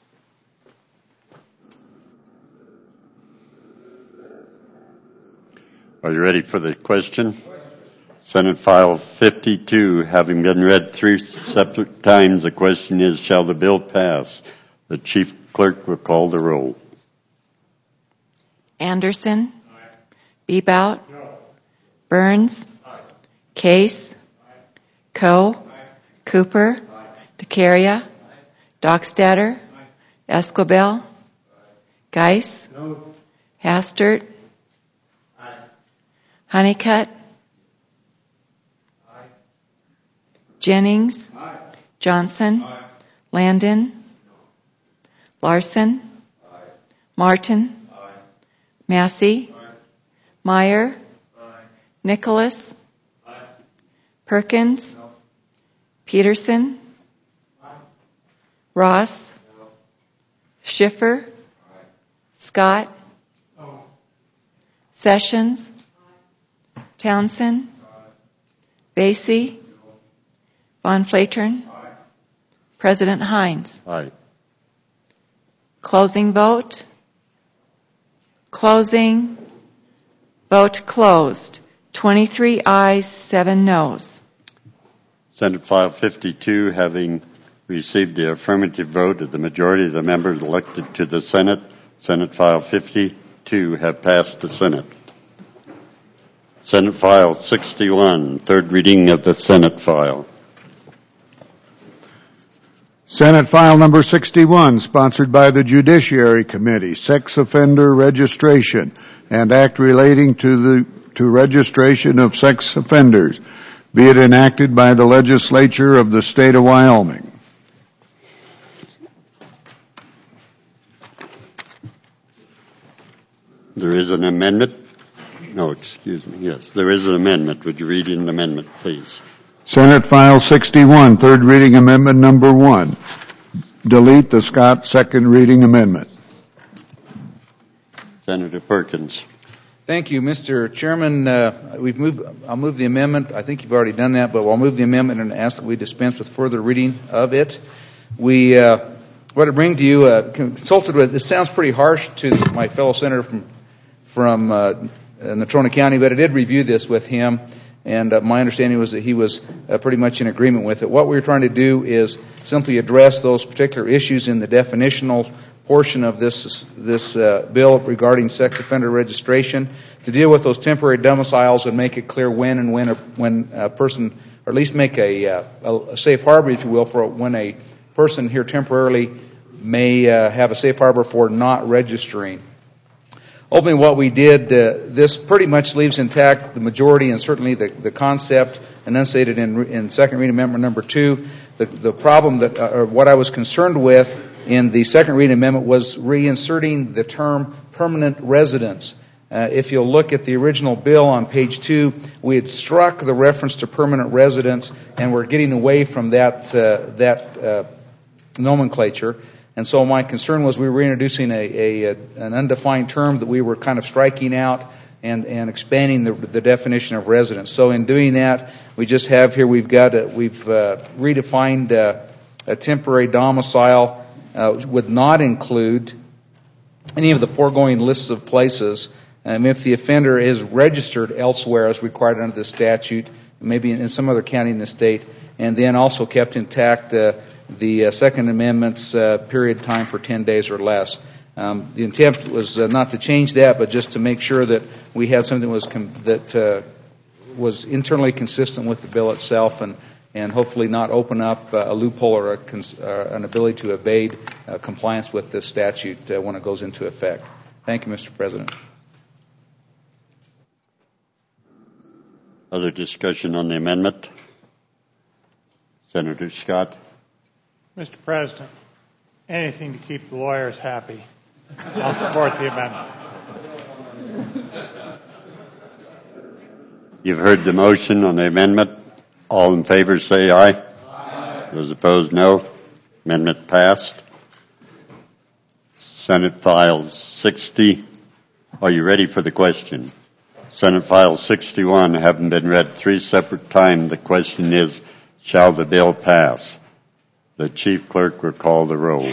Are you ready for the question? Senate File fifty-two, having been read three separate times, the question is, shall the bill pass? The chief clerk will call the roll. Anderson? Aye. Bebout? No. Burns? Aye. Case? Aye. Coe? Aye. Cooper? Aye. DeCaria? Aye. Dockstader? Aye. Esquibel? Aye. Geis? No. Hastert? Honeycutt? Aye. Jennings? Aye. Johnson? Aye. Landon? No. Larson? Aye. Martin? Aye. Massey? Aye. Meyer? Aye. Nicholas? Aye. Perkins? No. Peterson? Aye. Ross? No. Schiffer? Aye. Scott? No. Sessions? Townsend? Aye. Basie? No. Von Flatern? Aye. President Hines? Aye. Closing vote? Closing. Vote closed. twenty-three ayes, seven noes. Senate File fifty-two, having received the affirmative vote of the majority of the members elected to the Senate, Senate File fifty-two have passed the Senate. Senate File sixty-one, third reading of the Senate file. Senate File number sixty-one, sponsored by the Judiciary Committee, Sex Offender Registration and Act relating to the to registration of sex offenders, be it enacted by the legislature of the state of Wyoming. There is an amendment. No, excuse me. Yes, there is an amendment. Would you read in the amendment, please? Senate File sixty-one, third reading amendment number one. Delete the Scott second reading amendment. Senator Perkins. Thank you, Mister Chairman. Uh, we've moved. I'll move the amendment. I think you've already done that, but I'll move the amendment and ask that we dispense with further reading of it. We uh, what I bring to you uh, consulted with. This sounds pretty harsh to my fellow senator from from uh, Natrona County, but I did review this with him, and uh, my understanding was that he was uh, pretty much in agreement with it. What we're trying to do is simply address those particular issues in the definitional portion of this this uh, bill regarding sex offender registration, to deal with those temporary domiciles and make it clear when and when a, when a person, or at least make a, uh, a safe harbor, if you will, for when a person here temporarily may uh, have a safe harbor for not registering. Ultimately, what we did, uh, this pretty much leaves intact the majority and certainly the, the concept enunciated in, in second reading amendment number two. The, the problem that, uh, or what I was concerned with in the second reading amendment was reinserting the term permanent residence. Uh, if you'll look at the original bill on page two, we had struck the reference to permanent residence, and we're getting away from that uh, that uh, nomenclature. And so my concern was we were introducing a, a, an undefined term that we were kind of striking out and, and expanding the, the definition of residence. So in doing that, we just have here we've got a, we've uh, redefined uh, a temporary domicile. Uh, would not include any of the foregoing lists of places um, if the offender is registered elsewhere as required under the statute, maybe in, in some other county in the state, and then also kept intact uh, the uh, Second Amendment's uh, period time for ten days or less. Um, the intent was uh, not to change that, but just to make sure that we had something that was com- that uh, was internally consistent with the bill itself, and and hopefully not open up uh, a loophole or a cons- uh, an ability to evade uh, compliance with this statute uh, when it goes into effect. Thank you, Mister President. Other discussion on the amendment? Senator Scott. Mister President, anything to keep the lawyers happy. I'll support the amendment. You've heard the motion on the amendment. All in favor say aye. Aye. Those opposed, no. Amendment passed. Senate File sixty. Are you ready for the question? Senate File sixty-one, having been read three separate times, the question is, shall the bill pass? The Chief Clerk will call the roll.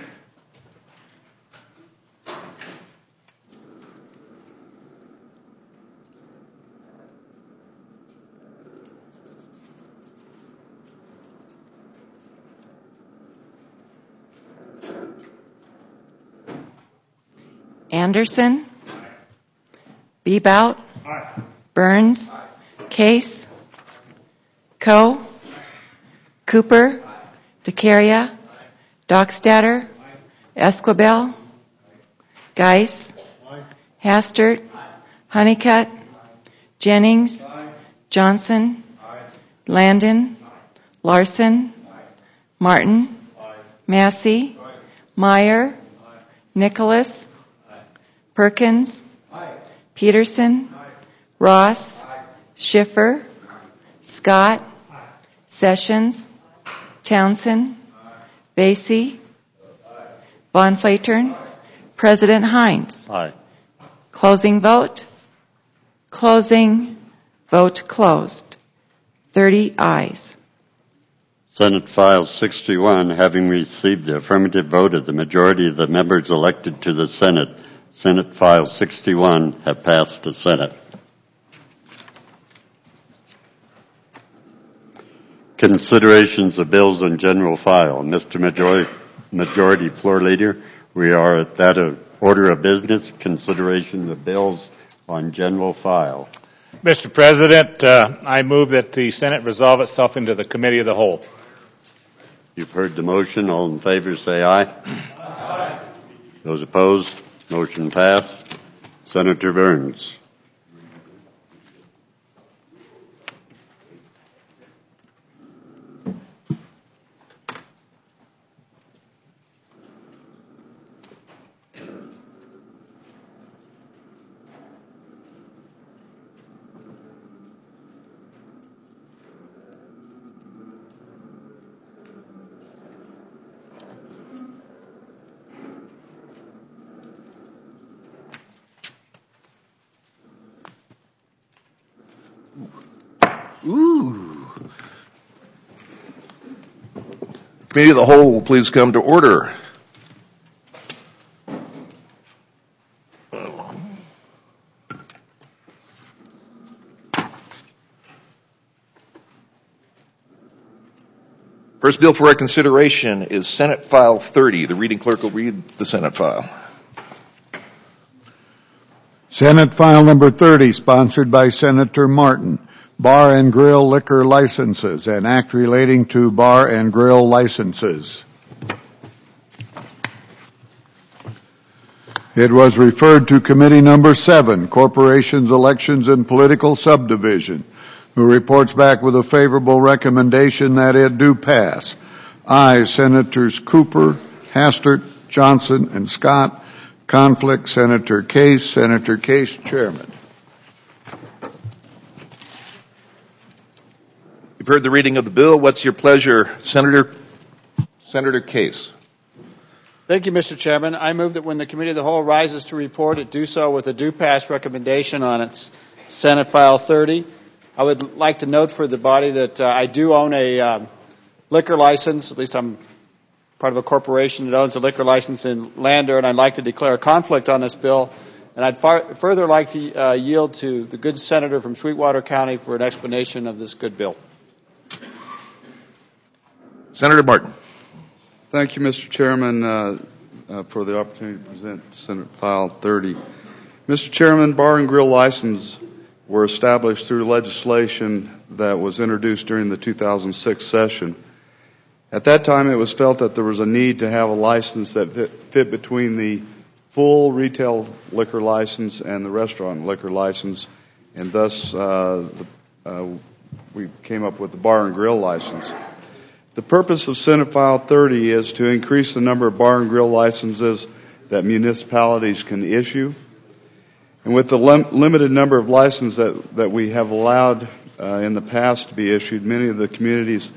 Anderson? Bebout? Burns? Case? Coe? Cooper? DeCaria? Dockstader? Esquivel? Geis? Hastert? Honeycutt? Jennings? Johnson? Landon? Larson? Martin? Massey? Meyer? Nicholas? Perkins? Peterson? Ross? Schiffer? Scott? Sessions? Townsend? Basie? Von Flatern? President Hines? Aye. Closing vote? Closing vote closed. thirty ayes. Senate File sixty-one, having received the affirmative vote of the majority of the members elected to the Senate, Senate File sixty-one have passed the Senate. Considerations of bills in general file. Mister Majority, Majority Floor Leader, we are at that uh, order of business, consideration of bills on general file. Mister President, uh, I move that the Senate resolve itself into the Committee of the Whole. You've heard the motion. All in favor say aye. Aye. Those opposed, motion passed. Senator Burns. Committee of the Whole will please come to order. First bill for consideration is Senate File thirty. The reading clerk will read the Senate file. Senate File Number thirty, sponsored by Senator Martin. Bar and grill liquor licenses, an act relating to bar and grill licenses. It was referred to Committee Number seven, Corporations, Elections, and Political Subdivision, who reports back with a favorable recommendation that it do pass. I, Senators Cooper, Hastert, Johnson, and Scott. Conflict, Senator Case. Senator Case, Chairman. You've heard the reading of the bill. What's your pleasure, Senator Senator Case? Thank you, Mister Chairman. I move that when the Committee of the Whole rises to report, it do so with a do pass recommendation on its Senate File thirty. I would like to note for the body that uh, I do own a um, liquor license. At least I'm part of a corporation that owns a liquor license in Lander, and I'd like to declare a conflict on this bill. And I'd far, further like to uh, yield to the good senator from Sweetwater County for an explanation of this good bill. Senator Martin. Thank you, Mister Chairman, uh, uh, for the opportunity to present Senate File thirty. Mister Chairman, bar and grill licenses were established through legislation that was introduced during the two thousand six session. At that time, it was felt that there was a need to have a license that fit, fit between the full retail liquor license and the restaurant liquor license, and thus uh, the, uh, we came up with the bar and grill license. The purpose of Senate File thirty is to increase the number of bar and grill licenses that municipalities can issue. And with the lim- limited number of licenses that, that we have allowed uh, in the past to be issued, many of the communities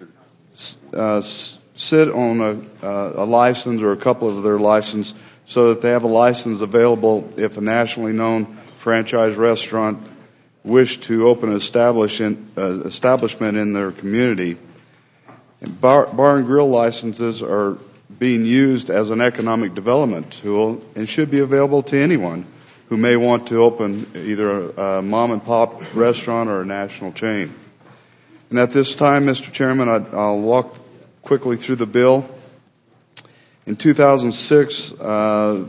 uh, sit on a, uh, a license or a couple of their licenses so that they have a license available if a nationally known franchise restaurant wish to open an establish in, uh, establishment in their community. And bar, bar and grill licenses are being used as an economic development tool and should be available to anyone who may want to open either a, a mom and pop restaurant or a national chain. And at this time, Mister Chairman, I'd, I'll walk quickly through the bill. In two thousand six, uh,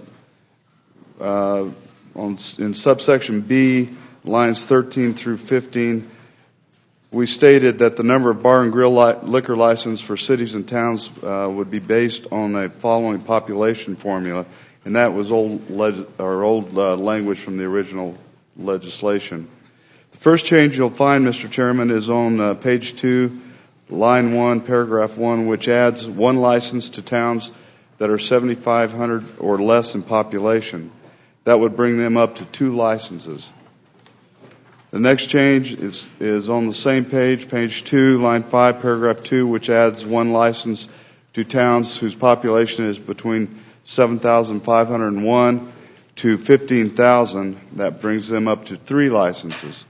uh, on, in subsection B, lines thirteen through fifteen, we stated that the number of bar and grill li- liquor license for cities and towns uh, would be based on a following population formula, and that was old leg- or old uh, language from the original legislation. The first change you'll find, Mister Chairman, is on uh, page two, line one, paragraph one, which adds one license to towns that are seventy-five hundred or less in population. That would bring them up to two licenses. The next change is, is on the same page, page two, line five, paragraph two, which adds one license to towns whose population is between seven thousand five hundred one to fifteen thousand. That brings them up to three licenses.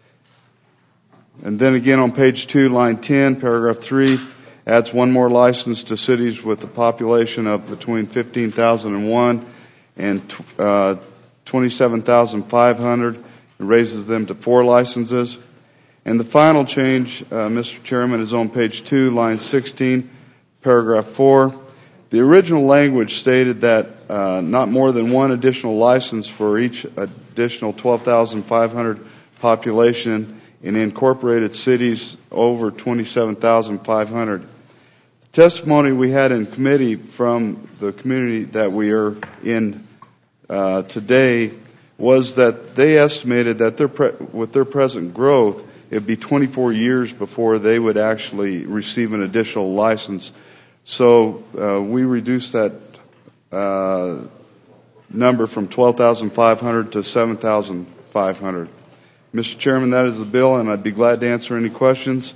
And then again on page two, line ten, paragraph three, adds one more license to cities with a population of between fifteen thousand one and uh, twenty-seven thousand five hundred. It raises them to four licenses. And the final change, uh, Mister Chairman, is on page two, line sixteen, paragraph four. The original language stated that uh, not more than one additional license for each additional twelve thousand five hundred population in incorporated cities over twenty-seven thousand five hundred. The testimony we had in committee from the community that we are in uh, today was that they estimated that their pre- with their present growth, it would be twenty-four years before they would actually receive an additional license. So uh, we reduced that uh, number from twelve thousand five hundred to seven thousand five hundred. Mister Chairman, that is the bill, and I'd be glad to answer any questions.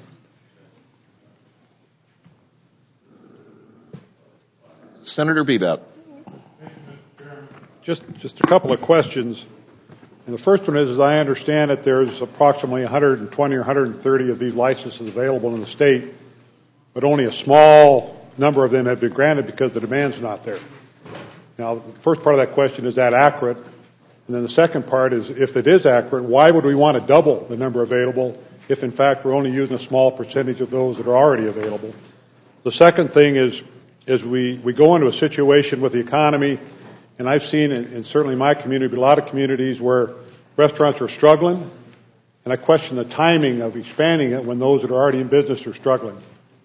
Senator Bebout. Just, just a couple of questions. And the first one is, as I understand it, there's approximately one hundred twenty or one hundred thirty of these licenses available in the state, but only a small number of them have been granted because the demand's not there. Now, the first part of that question, is that accurate? And then the second part is, if it is accurate, why would we want to double the number available if, in fact, we're only using a small percentage of those that are already available? The second thing is, is we, we go into a situation with the economy, and I've seen, in, in certainly my community, but a lot of communities where restaurants are struggling, and I question the timing of expanding it when those that are already in business are struggling.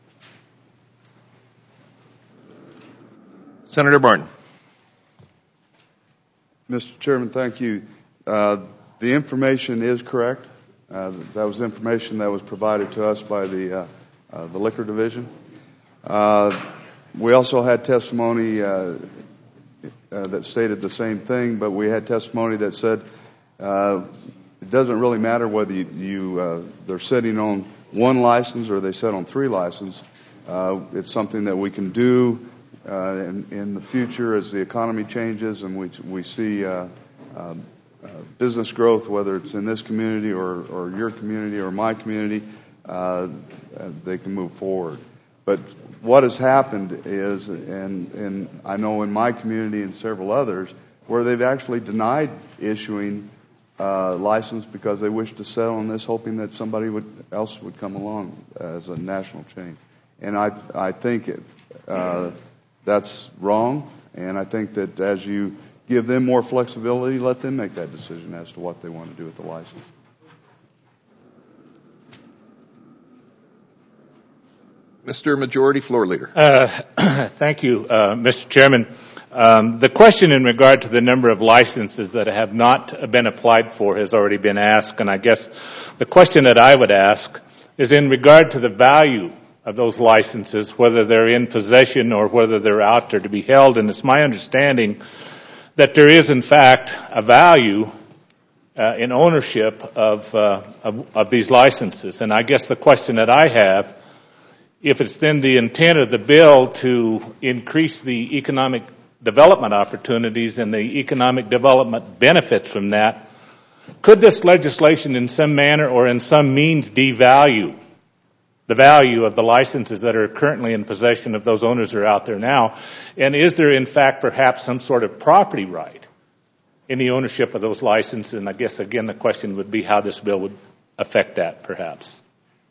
Senator Martin. Mister Chairman, thank you. Uh, the information is correct. Uh, that was information that was provided to us by the, uh, uh, the Liquor Division. Uh, we also had testimony uh, uh, that stated the same thing, but we had testimony that said uh, it doesn't really matter whether you, you uh, they're sitting on one license or they sit on three licenses. Uh, it's something that we can do uh, in, in the future as the economy changes and we we see uh, um, uh, business growth, whether it's in this community or, or your community or my community, uh, they can move forward. But what has happened is, and, and I know in my community and several others, where they've actually denied issuing uh, license because they wish to settle on this, hoping that somebody would, else would come along as a national chain. And I, I think it, uh, that's wrong, and I think that as you give them more flexibility, let them make that decision as to what they want to do with the license. Mister Majority Floor Leader. Uh, thank you, uh, Mister Chairman. Um, the question in regard to the number of licenses that have not been applied for has already been asked, and I guess the question that I would ask is in regard to the value of those licenses, whether they're in possession or whether they're out there to be held. And it's my understanding that there is, in fact, a value uh, in ownership of, uh, of, of these licenses. And I guess the question that I have, if it's then the intent of the bill to increase the economic development opportunities and the economic development benefits from that, could this legislation in some manner or in some means devalue the value of the licenses that are currently in possession of those owners that are out there now? And is there, in fact, perhaps some sort of property right in the ownership of those licenses? And I guess, again, the question would be how this bill would affect that, perhaps.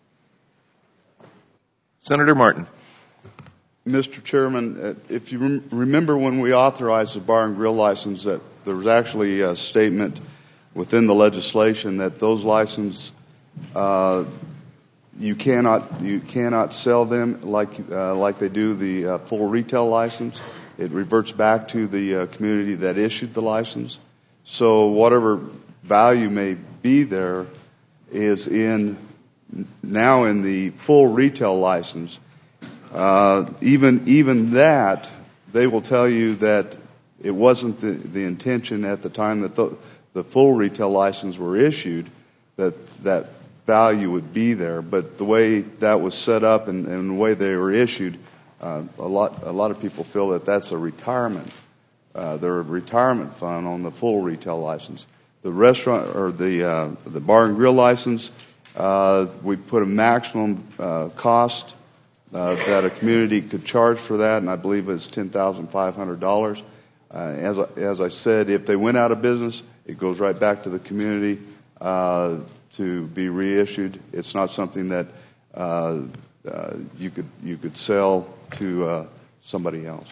Senator Martin. Mister Chairman, if you rem- remember when we authorized the bar and grill license, that there was actually a statement within the legislation that those licenses uh, you cannot you cannot sell them like uh, like they do the uh, full retail license. It reverts back to the uh, community that issued the license. So whatever value may be there is in now in the full retail license. Uh, even even that, they will tell you that it wasn't the, the intention at the time that the, the full retail license were issued that that value would be there. But the way that was set up and, and the way they were issued, uh, a lot a lot of people feel that that's a retirement. Uh, they're a retirement fund on the full retail license. The restaurant or the uh, the bar and grill license, uh, we put a maximum uh, cost Uh, that a community could charge for that, and I believe it's ten thousand five hundred dollars. Uh, as, as I said, if they went out of business, it goes right back to the community uh, to be reissued. It's not something that uh, uh, you could you could sell to uh, somebody else.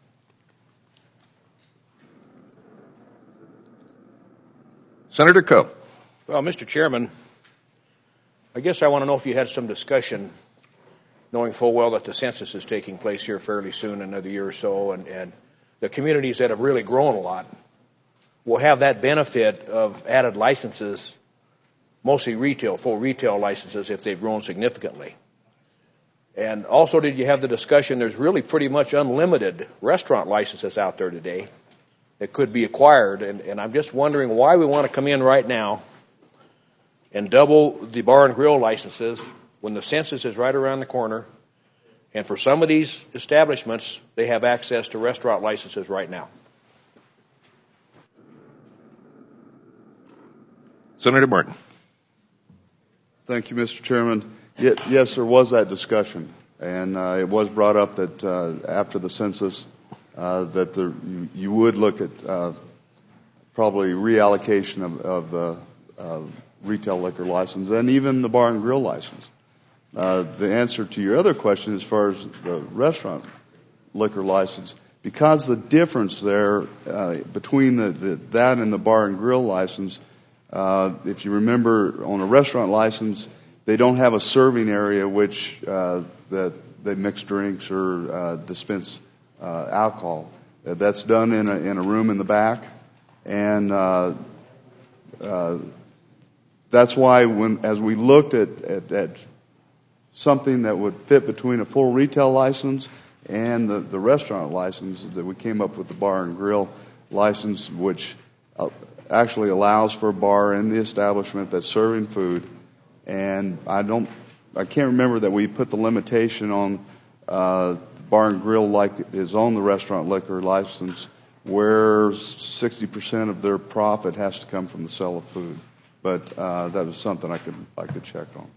Senator Coe. Well, Mister Chairman, I guess I want to know if you had some discussion, knowing full well that the census is taking place here fairly soon, another year or so, and, and the communities that have really grown a lot will have that benefit of added licenses, mostly retail, full retail licenses, if they've grown significantly. And also, did you have the discussion, there's really pretty much unlimited restaurant licenses out there today that could be acquired, and, and I'm just wondering why we want to come in right now and double the bar and grill licenses when the census is right around the corner, and for some of these establishments, they have access to restaurant licenses right now. Senator Martin. Thank you, Mister Chairman. Yes, there was that discussion. And uh, it was brought up that uh, after the census, uh, that the, you, you would look at uh, probably reallocation of, of the uh, retail liquor license and even the bar and grill license. Uh, the answer to your other question as far as the restaurant liquor license, because the difference there uh, between the, the, that and the bar and grill license, uh, if you remember on a restaurant license, they don't have a serving area which uh, that they mix drinks or uh, dispense uh, alcohol. Uh, that's done in a, in a room in the back, and uh, uh, that's why when as we looked at, at, at something that would fit between a full retail license and the, the restaurant license, that we came up with the bar and grill license, which uh, actually allows for a bar in the establishment that's serving food. And I don't, I can't remember that we put the limitation on uh, bar and grill like is on the restaurant liquor license, where sixty percent of their profit has to come from the sale of food. But uh, that was something I could I could check on.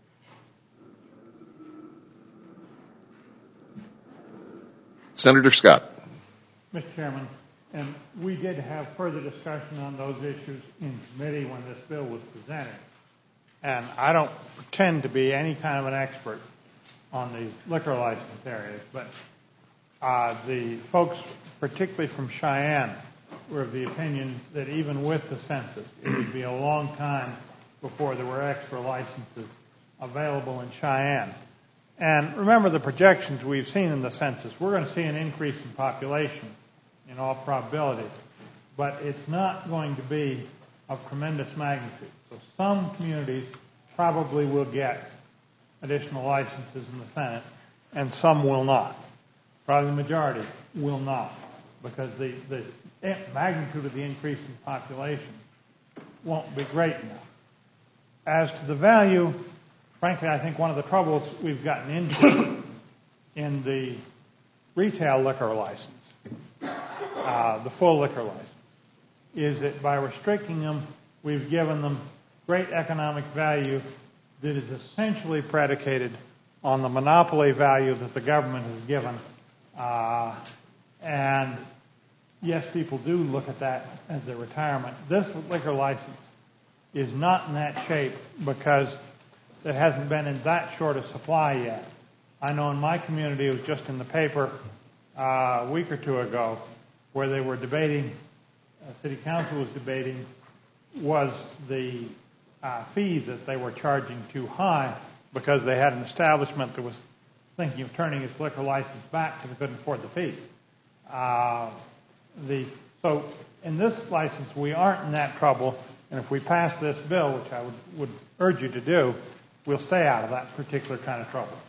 Senator Scott. Mister Chairman, and we did have further discussion on those issues in committee when this bill was presented. And I don't pretend to be any kind of an expert on these liquor license areas, but uh, the folks, particularly from Cheyenne, were of the opinion that even with the census, it would be a long time before there were extra licenses available in Cheyenne. And remember the projections we've seen in the census. We're going to see an increase in population in all probability, but it's not going to be of tremendous magnitude. So some communities probably will get additional licenses in the Senate, and some will not. Probably the majority will not, because the, the magnitude of the increase in population won't be great enough. As to the value, frankly, I think one of the troubles we've gotten into in the retail liquor license, uh, the full liquor license, is that by restricting them, we've given them great economic value that is essentially predicated on the monopoly value that the government has given. Uh, and yes, people do look at that as their retirement. This liquor license is not in that shape because it hasn't been in that short a supply yet. I know in my community, it was just in the paper uh, a week or two ago, where they were debating, uh, city council was debating, was the uh, fee that they were charging too high because they had an establishment that was thinking of turning its liquor license back because they couldn't afford the fee. Uh, the, so in this license, we aren't in that trouble, and if we pass this bill, which I would, would urge you to do, we'll stay out of that particular kind of trouble.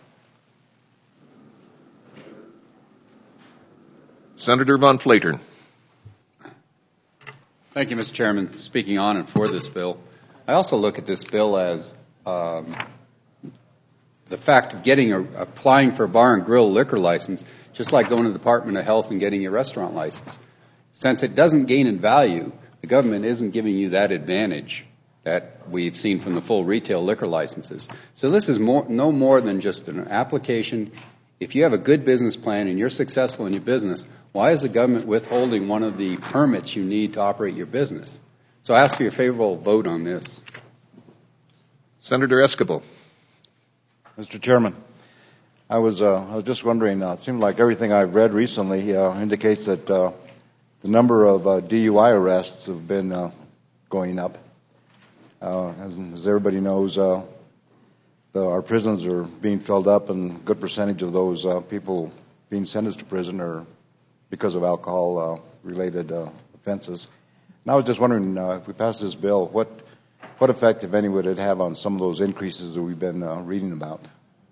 Senator Von Flatern. Thank you, Mister Chairman. Speaking on and for this bill, I also look at this bill as um, the fact of getting a, applying for a bar and grill liquor license, just like going to the Department of Health and getting your restaurant license. Since it doesn't gain in value, the government isn't giving you that advantage that we've seen from the full retail liquor licenses. So this is more, no more than just an application. If you have a good business plan and you're successful in your business, why is the government withholding one of the permits you need to operate your business? So I ask for your favorable vote on this. Senator Esquivel. Mister Chairman, I was, uh, I was just wondering, uh, it seemed like everything I've read recently uh, indicates that uh, the number of uh, D U I arrests have been uh, going up. Uh, as, as everybody knows, uh, the, our prisons are being filled up, and a good percentage of those uh, people being sentenced to prison are because of alcohol-related uh, uh, offenses. And I was just wondering, uh, if we pass this bill, what what effect, if any, would it have on some of those increases that we've been uh, reading about?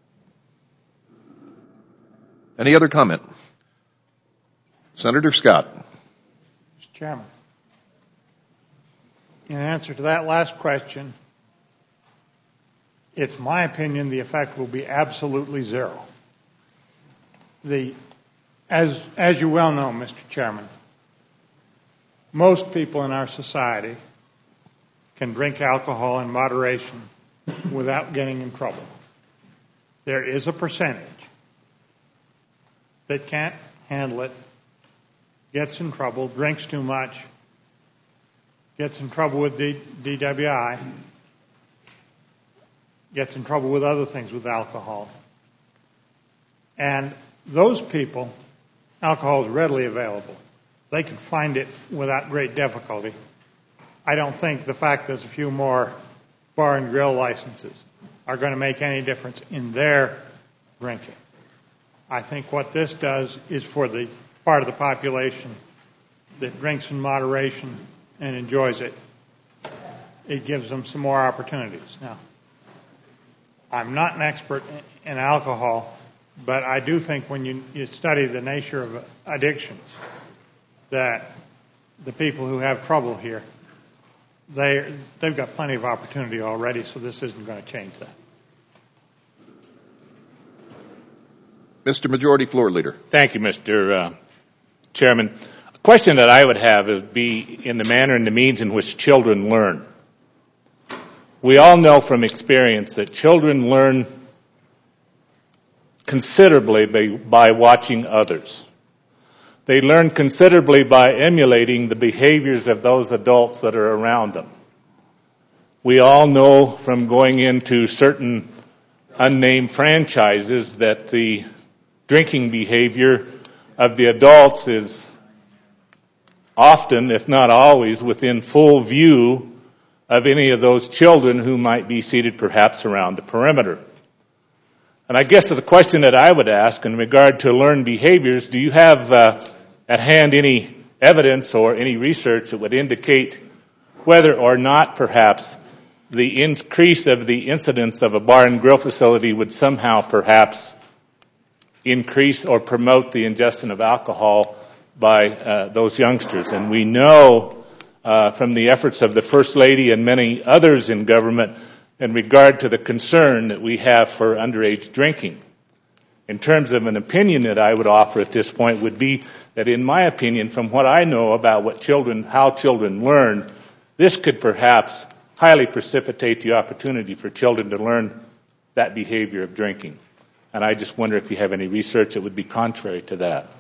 Any other comment? Senator Scott. Mister Chairman, in answer to that last question, it's my opinion the effect will be absolutely zero. The, as, as you well know, Mister Chairman, most people in our society can drink alcohol in moderation without getting in trouble. There is a percentage that can't handle it, gets in trouble, drinks too much, gets in trouble with D- DWI, gets in trouble with other things with alcohol. And those people, alcohol is readily available. They can find it without great difficulty. I don't think the fact there's a few more bar and grill licenses are going to make any difference in their drinking. I think what this does is for the part of the population that drinks in moderation and enjoys it, it gives them some more opportunities. Now, I'm not an expert in alcohol, but I do think when you, you study the nature of addictions, that the people who have trouble here, they, they've got plenty of opportunity already, so this isn't going to change that. Mister Majority Floor Leader. Thank you, Mister Uh, Chairman. A question that I would have would be in the manner and the means in which children learn. We all know from experience that children learn considerably by, by watching others. They learn considerably by emulating the behaviors of those adults that are around them. We all know from going into certain unnamed franchises that the drinking behavior of the adults is often, if not always, within full view of any of those children who might be seated perhaps around the perimeter. And I guess the question that I would ask in regard to learned behaviors, do you have uh, at hand any evidence or any research that would indicate whether or not perhaps the increase of the incidence of a bar and grill facility would somehow perhaps increase or promote the ingestion of alcohol by uh, those youngsters? And we know uh, from the efforts of the First Lady and many others in government in regard to the concern that we have for underage drinking. In terms of an opinion that I would offer at this point would be that, in my opinion, from what I know about what children, how children learn, this could perhaps highly precipitate the opportunity for children to learn that behavior of drinking. And I just wonder if you have any research that would be contrary to that.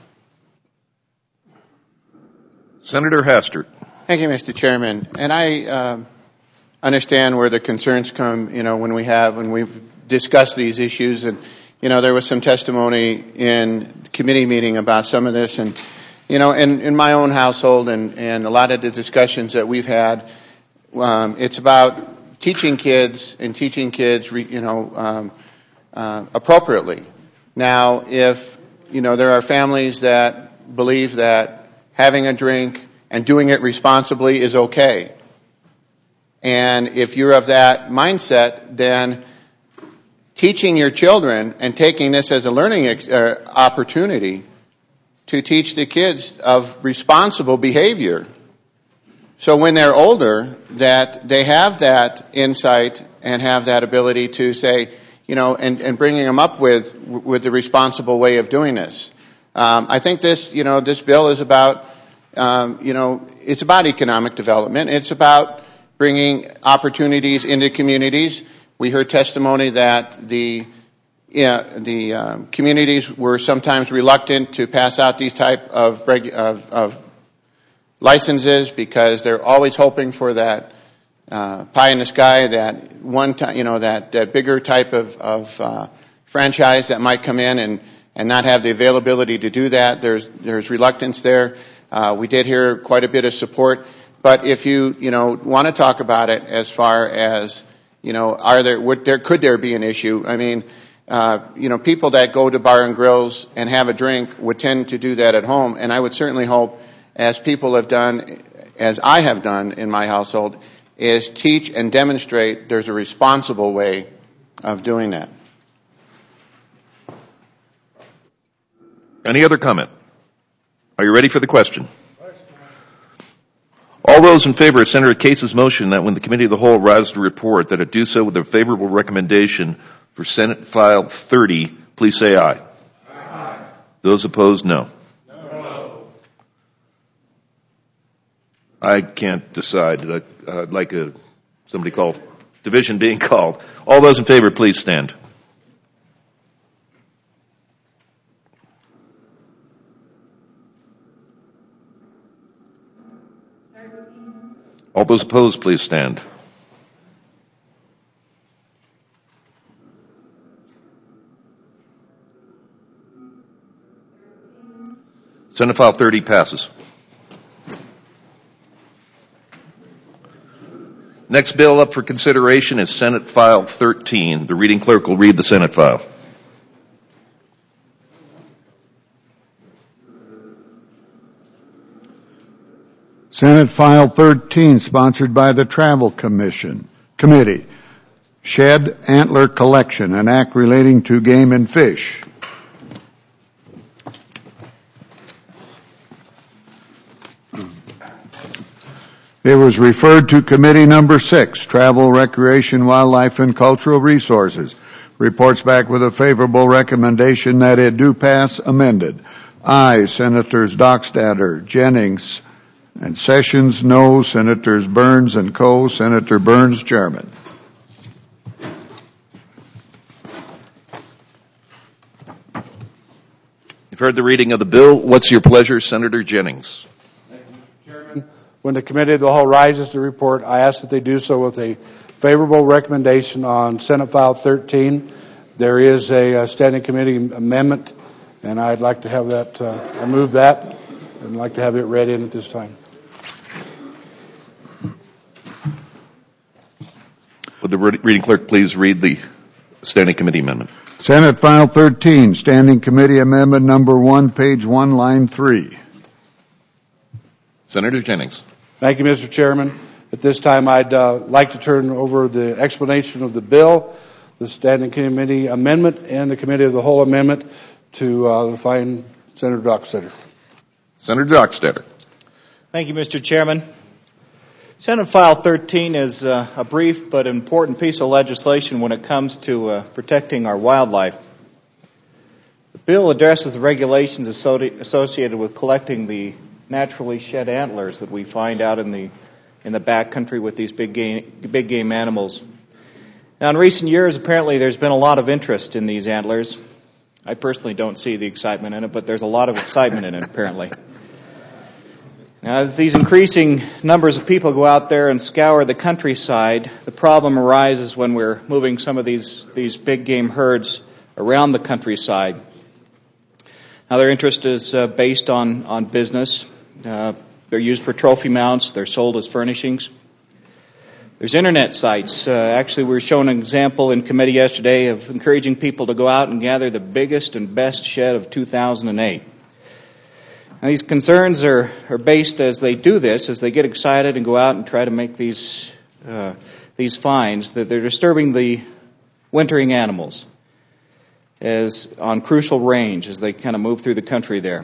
Senator Hastert. Thank you, Mister Chairman. And I uh, understand where the concerns come, you know, when we have, when we've discussed these issues. And, you know, there was some testimony in committee meeting about some of this. And, you know, in, in my own household and, and a lot of the discussions that we've had, um, it's about teaching kids and teaching kids, you know, um, uh, appropriately. Now, if, you know, there are families that believe that having a drink and doing it responsibly is okay. And if you're of that mindset, then teaching your children and taking this as a learning ex- uh, opportunity to teach the kids of responsible behavior. So when they're older, that they have that insight and have that ability to say, you know, and, and bringing them up with with the responsible way of doing this. Um, I think this, you know, this bill is about, um, you know, it's about economic development. It's about bringing opportunities into communities. We heard testimony that the yeah, the um, communities were sometimes reluctant to pass out these type of, regu- of, of licenses because they're always hoping for that uh, pie in the sky, that one time, you know, that, that bigger type of, of uh, franchise that might come in and, and not have the availability to do that. There's there's reluctance there. Uh, we did hear quite a bit of support, but if you you know want to talk about it as far as you know, are there would there could there be an issue? I mean, uh, you know, people that go to bar and grills and have a drink would tend to do that at home, and I would certainly hope, as people have done, as I have done in my household, is teach and demonstrate there's a responsible way of doing that. Any other comment? Are you ready for the question? All those in favor of Senator Case's motion that when the Committee of the Whole rise to report that it do so with a favorable recommendation for Senate File thirty, please say aye. Aye. Those opposed, no. No. I can't decide. I'd, I'd like a, somebody call, division being called. All those in favor, please stand. All those opposed, please stand. Senate File thirty passes. Next bill up for consideration is Senate File thirteen. The reading clerk will read the Senate file. Senate File thirteen, sponsored by the Travel Commission Committee. Shed Antler Collection, an act relating to game and fish. It was referred to Committee Number Six, Travel, Recreation, Wildlife, and Cultural Resources. Reports back with a favorable recommendation that it do pass amended. Aye, Senators Dockstader, Jennings, and Sessions. No, Senators Burns and Co. Senator Burns, Chairman. You've heard the reading of the bill. What's your pleasure, Senator Jennings? When the Committee of the Whole rises to report, I ask that they do so with a favorable recommendation on Senate File thirteen. There is a, a standing committee amendment, and I'd like to have that, uh, I move that, and I'd like to have it read in at this time. Would the reading clerk please read the standing committee amendment? Senate File thirteen, Standing Committee Amendment Number One, page one, line three. Senator Jennings. Thank you, Mister Chairman. At this time, I'd uh, like to turn over the explanation of the bill, the Standing Committee Amendment, and the Committee of the Whole Amendment to uh, the fine Senator Dockstader. Senator Dockstader. Thank you, Mister Chairman. Senate File thirteen is uh, a brief but important piece of legislation when it comes to uh, protecting our wildlife. The bill addresses the regulations associated with collecting the naturally shed antlers that we find out in the in the backcountry with these big game big game animals. Now, in recent years, apparently there's been a lot of interest in these antlers. I personally don't see the excitement in it, but there's a lot of excitement in it, apparently. Now, as these increasing numbers of people go out there and scour the countryside, the problem arises when we're moving some of these these big game herds around the countryside. Now, their interest is uh, based on on business. Uh, they're used for trophy mounts. They're sold as furnishings. There's internet sites. Uh, actually, we were shown an example in committee yesterday of encouraging people to go out and gather the biggest and best shed of two thousand eight. Now, these concerns are, are based as they do this, as they get excited and go out and try to make these uh, these finds, that they're disturbing the wintering animals as on crucial range as they kind of move through the country there.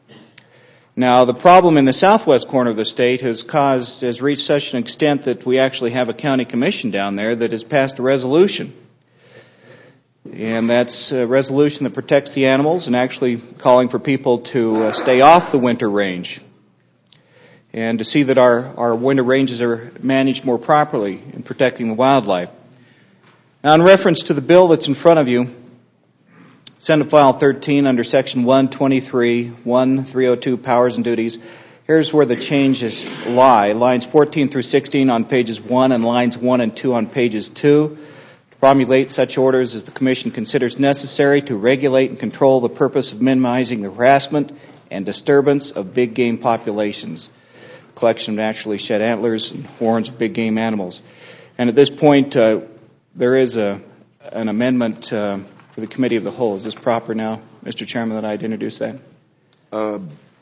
Now, the problem in the southwest corner of the state has caused, has reached such an extent that we actually have a county commission down there that has passed a resolution. And that's a resolution that protects the animals and actually calling for people to uh, stay off the winter range and to see that our, our winter ranges are managed more properly in protecting the wildlife. Now, in reference to the bill that's in front of you, Senate File thirteen under Section one twenty-three, one three oh two, Powers and Duties. Here's where the changes lie. Lines fourteen through sixteen on pages one and lines one and two on pages two. To promulgate such orders as the Commission considers necessary to regulate and control the purpose of minimizing the harassment and disturbance of big game populations. Collection of naturally shed antlers and horns of big game animals. And at this point, uh, there is a, an amendment uh, for the Committee of the Whole. Is this proper now, Mister Chairman, that I'd introduce that? Uh,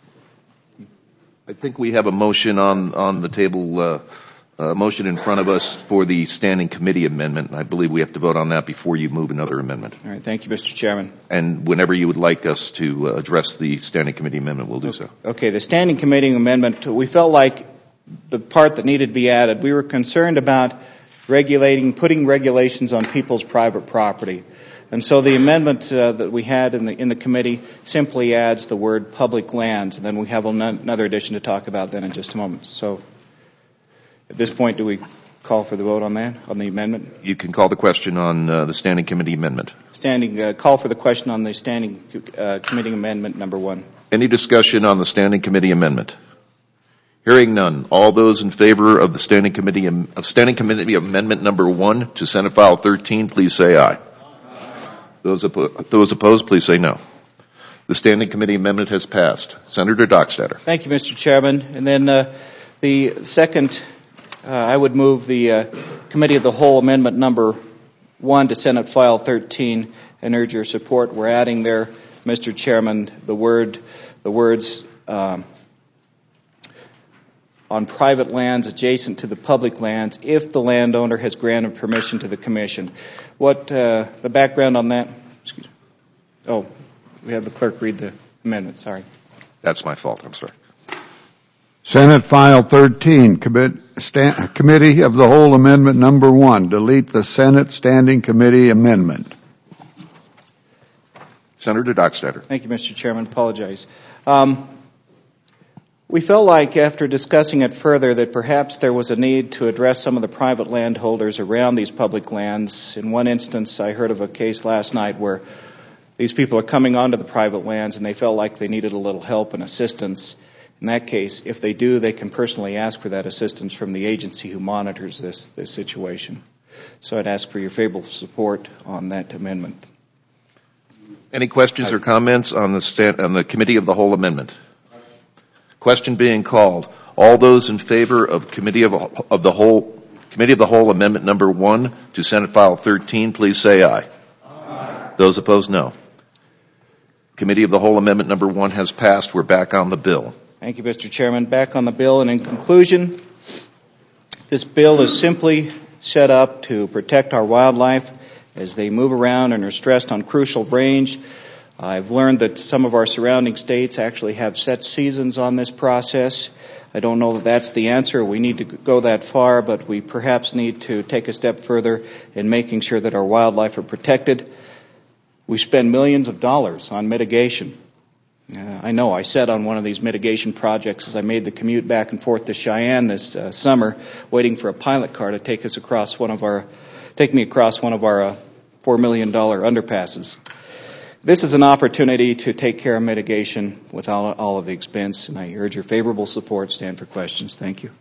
I think we have a motion on, on the table, uh, a motion in front of us for the Standing Committee amendment. I believe we have to vote on that before you move another amendment. All right. Thank you, Mister Chairman. And whenever you would like us to uh, address the Standing Committee amendment, we'll do so. Okay. The Standing Committee amendment, we felt like the part that needed to be added, we were concerned about regulating, putting regulations on people's private property. And so the amendment uh, that we had in the in the committee simply adds the word public lands, and then we have another addition to talk about then in just a moment. So at this point, do we call for the vote on that, on the amendment? You can call the question on uh, the Standing Committee amendment. Standing uh, call for the question on the Standing uh, Committee amendment number one. Any discussion on the Standing Committee amendment? Hearing none. All those in favor of the Standing Committee of Standing Committee Amendment Number One to Senate File thirteen, please say aye. Aye. Those, oppo- those opposed, please say no. The Standing Committee amendment has passed. Senator Dockstader. Thank you, Mister Chairman. And then uh, the second, uh, I would move the uh, Committee of the Whole Amendment Number One to Senate File thirteen and urge your support. We're adding there, Mister Chairman, the word, the words. Um, on private lands adjacent to the public lands if the landowner has granted permission to the commission. What uh, the background on that? Excuse me. Oh, we have the clerk read the amendment. Sorry. That's my fault. I'm sorry. Senate File thirteen, Commit, Sta- Committee of the Whole Amendment Number One. Delete the Senate Standing Committee Amendment. Senator Dockstader. Thank you, Mister Chairman. Apologize. Um, We felt like, after discussing it further, that perhaps there was a need to address some of the private landholders around these public lands. In one instance, I heard of a case last night where these people are coming onto the private lands and they felt like they needed a little help and assistance. In that case, if they do, they can personally ask for that assistance from the agency who monitors this, this situation. So I'd ask for your favorable support on that amendment. Any questions or comments on the, stand, on the Committee of the Whole Amendment? Question being called. All those in favor of Committee of, of the Whole Committee of the Whole Amendment Number One to Senate File thirteen, please say aye. Aye. Those opposed, no. Committee of the Whole Amendment Number One has passed. We're back on the bill. Thank you, Mister Chairman. Back on the bill, and in conclusion, this bill is simply set up to protect our wildlife as they move around and are stressed on crucial range. I've learned that some of our surrounding states actually have set seasons on this process. I don't know that that's the answer. We need to go that far, but we perhaps need to take a step further in making sure that our wildlife are protected. We spend millions of dollars on mitigation. Uh, I know I sat on one of these mitigation projects as I made the commute back and forth to Cheyenne this uh, summer, waiting for a pilot car to take us across one of our, take me across one of our uh, four million dollars underpasses. This is an opportunity to take care of mitigation without all of the expense, and I urge your favorable support. Stand for questions. Thank you.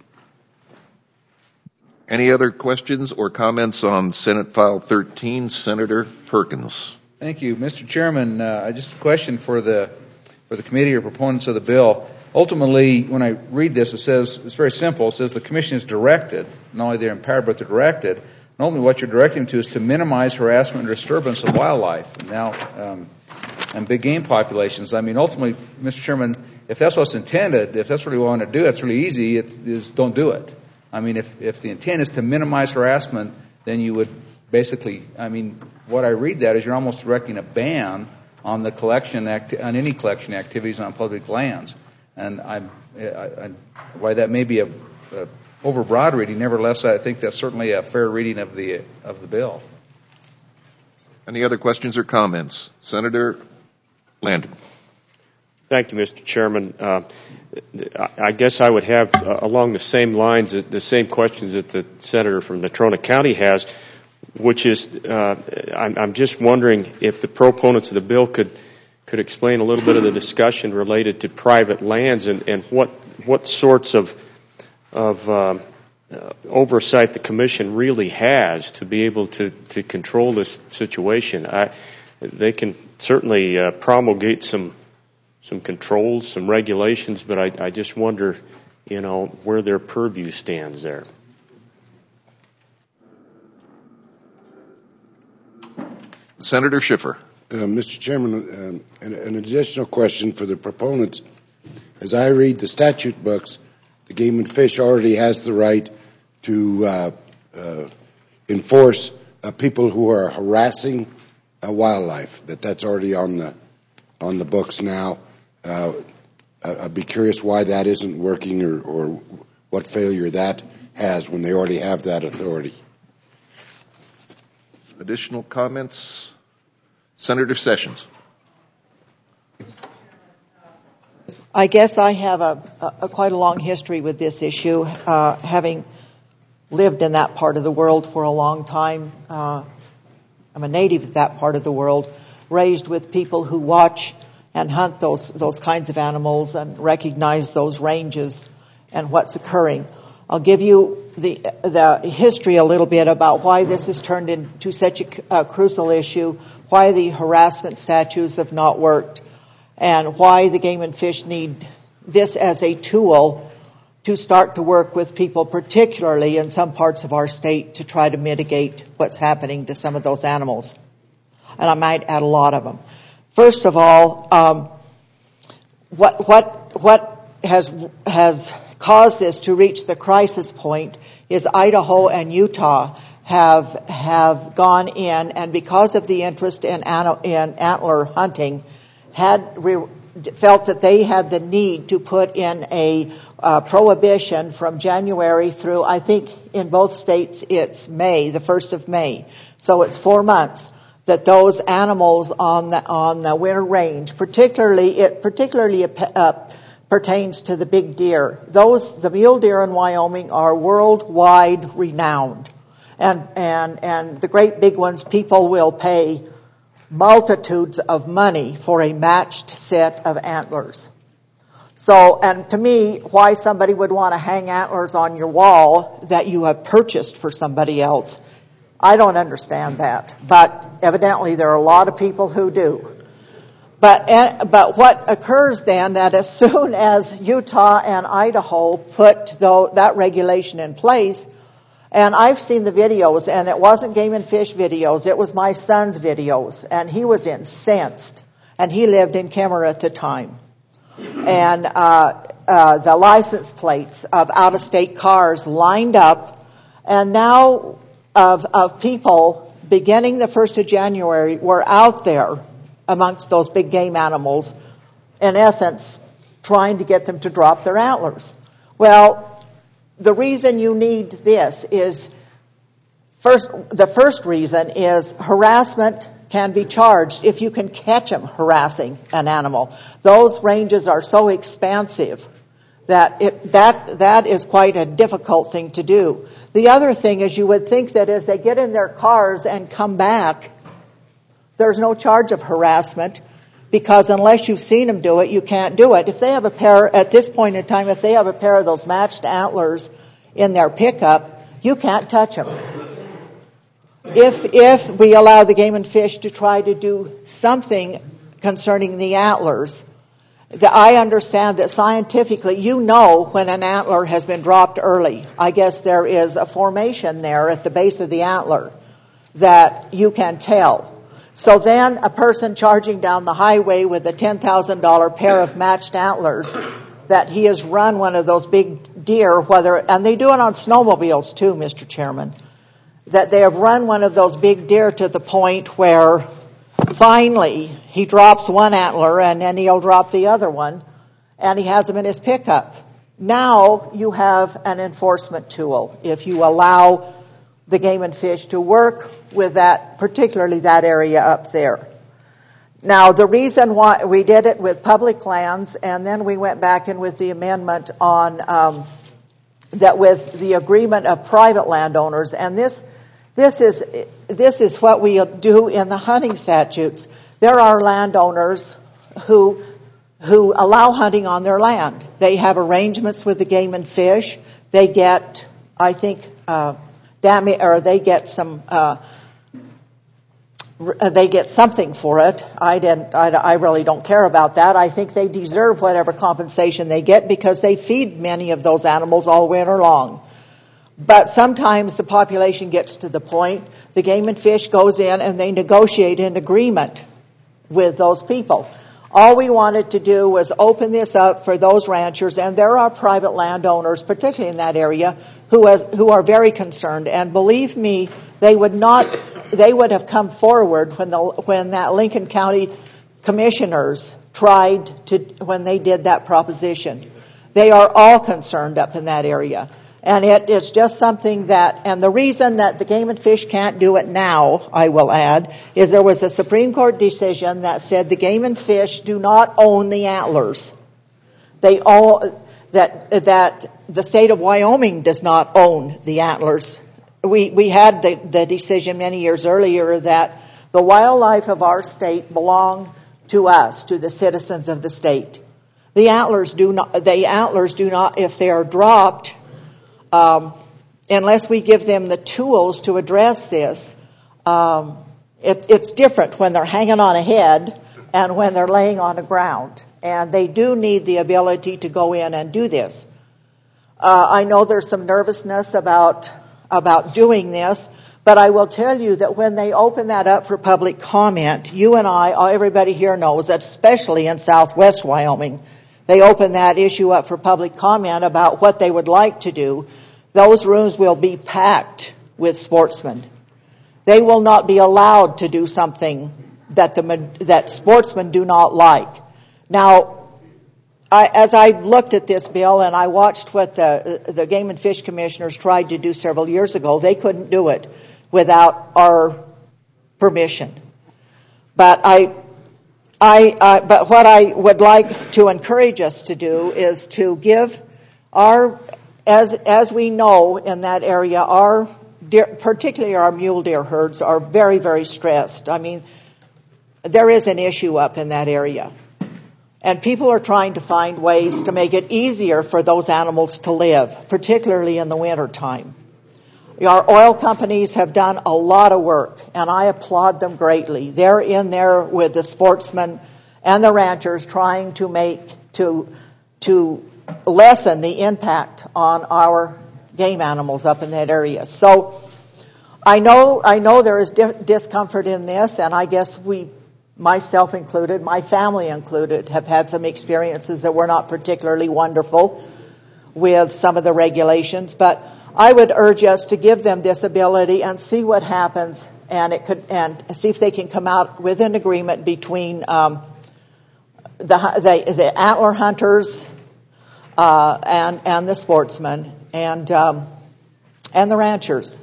Any other questions or comments on Senate File thirteen? Senator Perkins. Thank you, Mister Chairman. Uh, just a question for the for the committee or proponents of the bill. Ultimately, when I read this, it says it's very simple. It says the commission is directed, not only they're empowered, but they're directed. And ultimately, what you're directing to is to minimize harassment and disturbance of wildlife. And now, um, and big game populations. I mean, ultimately, Mister Chairman, if that's what's intended, if that's what we want to do, that's really easy. It is don't do it. I mean, if if the intent is to minimize harassment, then you would basically. I mean, what I read that is you're almost directing a ban on the collection acti- on any collection activities on public lands. And I'm, I, I, why that may be a, a overbroad reading, nevertheless, I think that's certainly a fair reading of the of the bill. Any other questions or comments? Senator Landon. Thank you, Mister Chairman. Uh, I guess I would have, uh, along the same lines, the same questions that the senator from Natrona County has, which is, uh, I'm, I'm just wondering if the proponents of the bill could could explain a little bit of the discussion related to private lands and, and what what sorts of of um, uh, oversight the commission really has to be able to, to control this situation. I, they can certainly uh, promulgate some some controls, some regulations, but I, I just wonder, you know, where their purview stands there. Senator Schiffer. Uh, Mister Chairman, uh, an, an additional question for the proponents. As I read the statute books, the Game and Fish already has the right to uh, uh, enforce uh, people who are harassing uh, wildlife. That that's already on the on the books now. Uh, I'd be curious why that isn't working, or, or what failure that has when they already have that authority. Additional comments? Senator Sessions. I guess I have a, a, a quite a long history with this issue, uh, having lived in that part of the world for a long time. Uh, I'm a native of that part of the world, raised with people who watch and hunt those those kinds of animals and recognize those ranges. and what's occurring. I'll give you the the history a little bit about why this has turned into such a, a crucial issue, why the harassment statutes have not worked, and why the Game and Fish need this as a tool to start to work with people, particularly in some parts of our state, to try to mitigate what's happening to some of those animals. And I might add a lot of them. First of all, um, what what what has has caused this to reach the crisis point is Idaho and Utah have have gone in, and because of the interest in, in antler hunting, had re, felt that they had the need to put in a uh, prohibition from January through, I think in both states it's May, the first of May. So it's four months that those animals on the on the winter range, particularly it particularly uh, pertains to the big deer. Those, the mule deer in Wyoming are worldwide renowned. And, and, and the great big ones, people will pay multitudes of money for a matched set of antlers. So, and to me, why somebody would want to hang antlers on your wall that you have purchased for somebody else, I don't understand that. But evidently there are a lot of people who do. But but what occurs then, that as soon as Utah and Idaho put the, that regulation in place, and I've seen the videos, and it wasn't Game and Fish videos, it was my son's videos, and he was incensed, and he lived in Kemmer at the time. And uh, uh, the license plates of out-of-state cars lined up, and now of, of people beginning the first of January were out there amongst those big game animals, in essence, trying to get them to drop their antlers. Well, the reason you need this is, first, the first reason is harassment can be charged if you can catch them harassing an animal. Those ranges are so expansive that it, that that is quite a difficult thing to do. The other thing is, you would think that as they get in their cars and come back, there's no charge of harassment, because unless you've seen them do it, you can't do it. If they have a pair, at this point in time, if they have a pair of those matched antlers in their pickup, you can't touch them. If, if we allow the Game and Fish to try to do something concerning the antlers, the, I understand that scientifically you know when an antler has been dropped early. I guess there is a formation there at the base of the antler that you can tell. So then a person charging down the highway with a ten thousand dollars pair of matched antlers, that he has run one of those big deer, whether, and they do it on snowmobiles too, Mister Chairman, that they have run one of those big deer to the point where finally he drops one antler and then he'll drop the other one, and he has them in his pickup. Now you have an enforcement tool if you allow the Game and Fish to work with that, particularly that area up there. Now, the reason why we did it with public lands, and then we went back in with the amendment on um, that with the agreement of private landowners, and this this is this is what we do in the hunting statutes. There are landowners who who allow hunting on their land. They have arrangements with the Game and Fish. They get, I think, uh, damage, or they get some. Uh, They get something for it. I didn't. I, I really don't care about that. I think they deserve whatever compensation they get because they feed many of those animals all winter long. But sometimes the population gets to the point, the Game and Fish goes in and they negotiate an agreement with those people. All we wanted to do was open this up for those ranchers, and there are private landowners, particularly in that area, who has, who are very concerned. And believe me, they would not. They would have come forward when the when that Lincoln County commissioners tried to when they did that proposition. They are all concerned up in that area, and it is just something that. And the reason that the Game and Fish can't do it now, I will add, is there was a Supreme Court decision that said the Game and Fish do not own the antlers. They all that that the state of Wyoming does not own the antlers. We we had the, the decision many years earlier that the wildlife of our state belong to us, to the citizens of the state. The antlers do not, the antlers do not, if they are dropped, um, unless we give them the tools to address this, um, it, it's different when they're hanging on a head and when they're laying on the ground. And they do need the ability to go in and do this. Uh, I know there's some nervousness about about doing this, but I will tell you that when they open that up for public comment, you and I, everybody here knows that especially in southwest Wyoming, they open that issue up for public comment about what they would like to do. Those rooms will be packed with sportsmen. They will not be allowed to do something that the that sportsmen do not like. Now, I, as I looked at this bill and I watched what the the Game and Fish Commissioners tried to do several years ago, they couldn't do it without our permission. But I, I, uh, but what I would like to encourage us to do is to give our, as as we know in that area, our deer, particularly our mule deer herds are very very stressed. I mean, there is an issue up in that area. And people are trying to find ways to make it easier for those animals to live, particularly in the winter time. Our oil companies have done a lot of work, and I applaud them greatly. They're in there with the sportsmen and the ranchers trying to make, to, to lessen the impact on our game animals up in that area. So I know, I know there is di- discomfort in this, and I guess we, myself included, my family included, have had some experiences that were not particularly wonderful with some of the regulations, but I would urge us to give them this ability and see what happens, and it could, and see if they can come out with an agreement between um, the, the the antler hunters uh, and and the sportsmen and um, and the ranchers,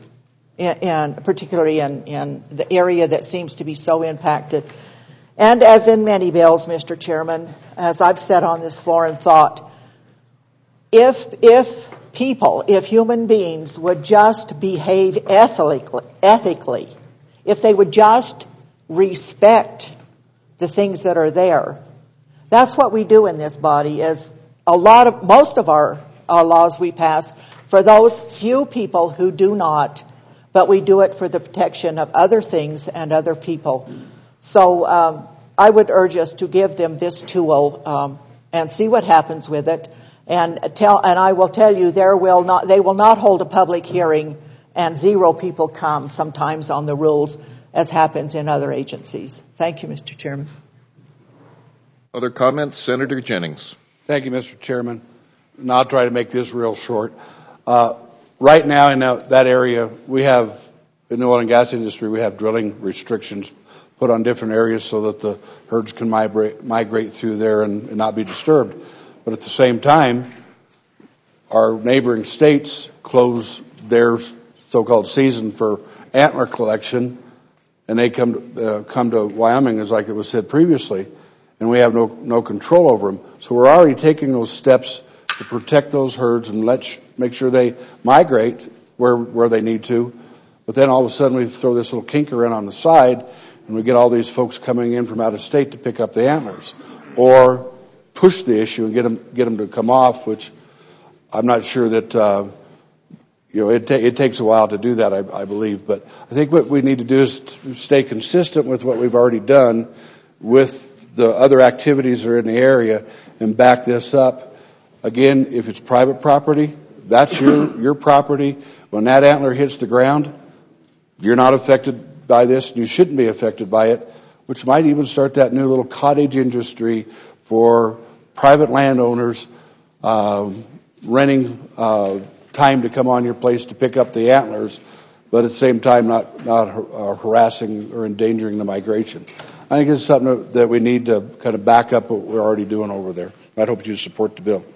and particularly in in the area that seems to be so impacted. And as in many bills, Mister Chairman, as I've said on this floor and thought, if if people, if human beings would just behave ethically, ethically, if they would just respect the things that are there, that's what we do in this body. Is a lot of most of our, our laws we pass for those few people who do not, but we do it for the protection of other things and other people. So um, I would urge us to give them this tool um, and see what happens with it. And tell, and I will tell you, there will not, they will not hold a public hearing, and zero people come sometimes on the rules, as happens in other agencies. Thank you, Mister Chairman. Other comments, Senator Jennings. Thank you, Mister Chairman. And I'll try to make this real short. Uh, right now in that, that area, we have in the oil and gas industry, we have drilling restrictions put on different areas so that the herds can migrate, migrate through there and, and not be disturbed. But at the same time, our neighboring states close their so-called season for antler collection, and they come to, uh, come to Wyoming, as like it was said previously, and we have no no control over them. So we're already taking those steps to protect those herds and let sh- make sure they migrate where where they need to. But then all of a sudden we throw this little kinker in on the side, and we get all these folks coming in from out of state to pick up the antlers, or push the issue and get them get them to come off, which I'm not sure that uh, you know it, ta- it takes a while to do that, I, I believe. But I think what we need to do is to stay consistent with what we've already done with the other activities that are in the area and back this up. Again, if it's private property, that's your your property. When that antler hits the ground, you're not affected by this, and you shouldn't be affected by it, which might even start that new little cottage industry for private landowners um, renting uh, time to come on your place to pick up the antlers, but at the same time not not uh, harassing or endangering the migration. I think it's something that we need to kind of back up what we're already doing over there. I hope you support the bill.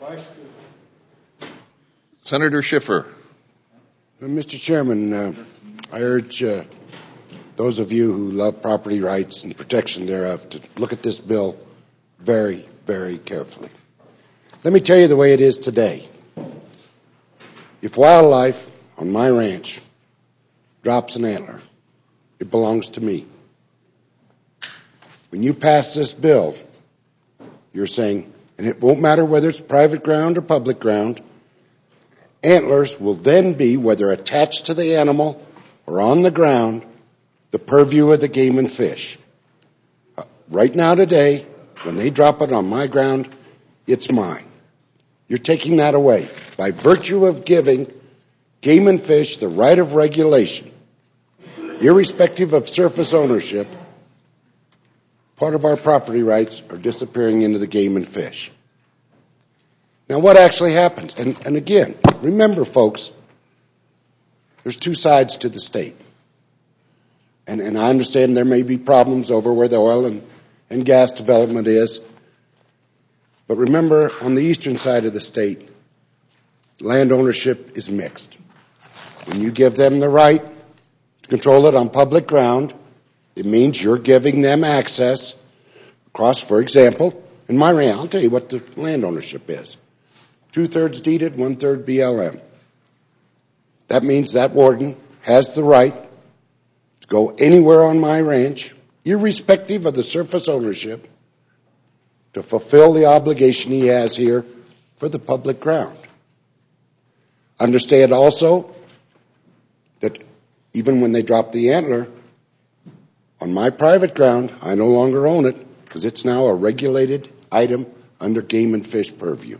Senator Schiffer. Mister Chairman, uh, I urge uh, those of you who love property rights and protection thereof to look at this bill very, very carefully. Let me tell you the way it is today. If wildlife on my ranch drops an antler, it belongs to me. When you pass this bill, you're saying and it won't matter whether it's private ground or public ground, antlers will then be, whether attached to the animal or on the ground, the purview of the game and fish. Uh, right now today, when they drop it on my ground, it's mine. You're taking that away by virtue of giving game and fish the right of regulation, irrespective of surface ownership. Part of our property rights are disappearing into the game and fish. Now, what actually happens? And, and again, remember, folks, there's two sides to the state. And, and I understand there may be problems over where the oil and, and gas development is. But remember, on the eastern side of the state, land ownership is mixed. When you give them the right to control it on public ground, it means you're giving them access across, for example, in my ranch, I'll tell you what the land ownership is. Two-thirds deeded, one-third B L M. That means that warden has the right to go anywhere on my ranch, irrespective of the surface ownership, to fulfill the obligation he has here for the public ground. Understand also that even when they drop the antler on my private ground, I no longer own it because it's now a regulated item under game and fish purview.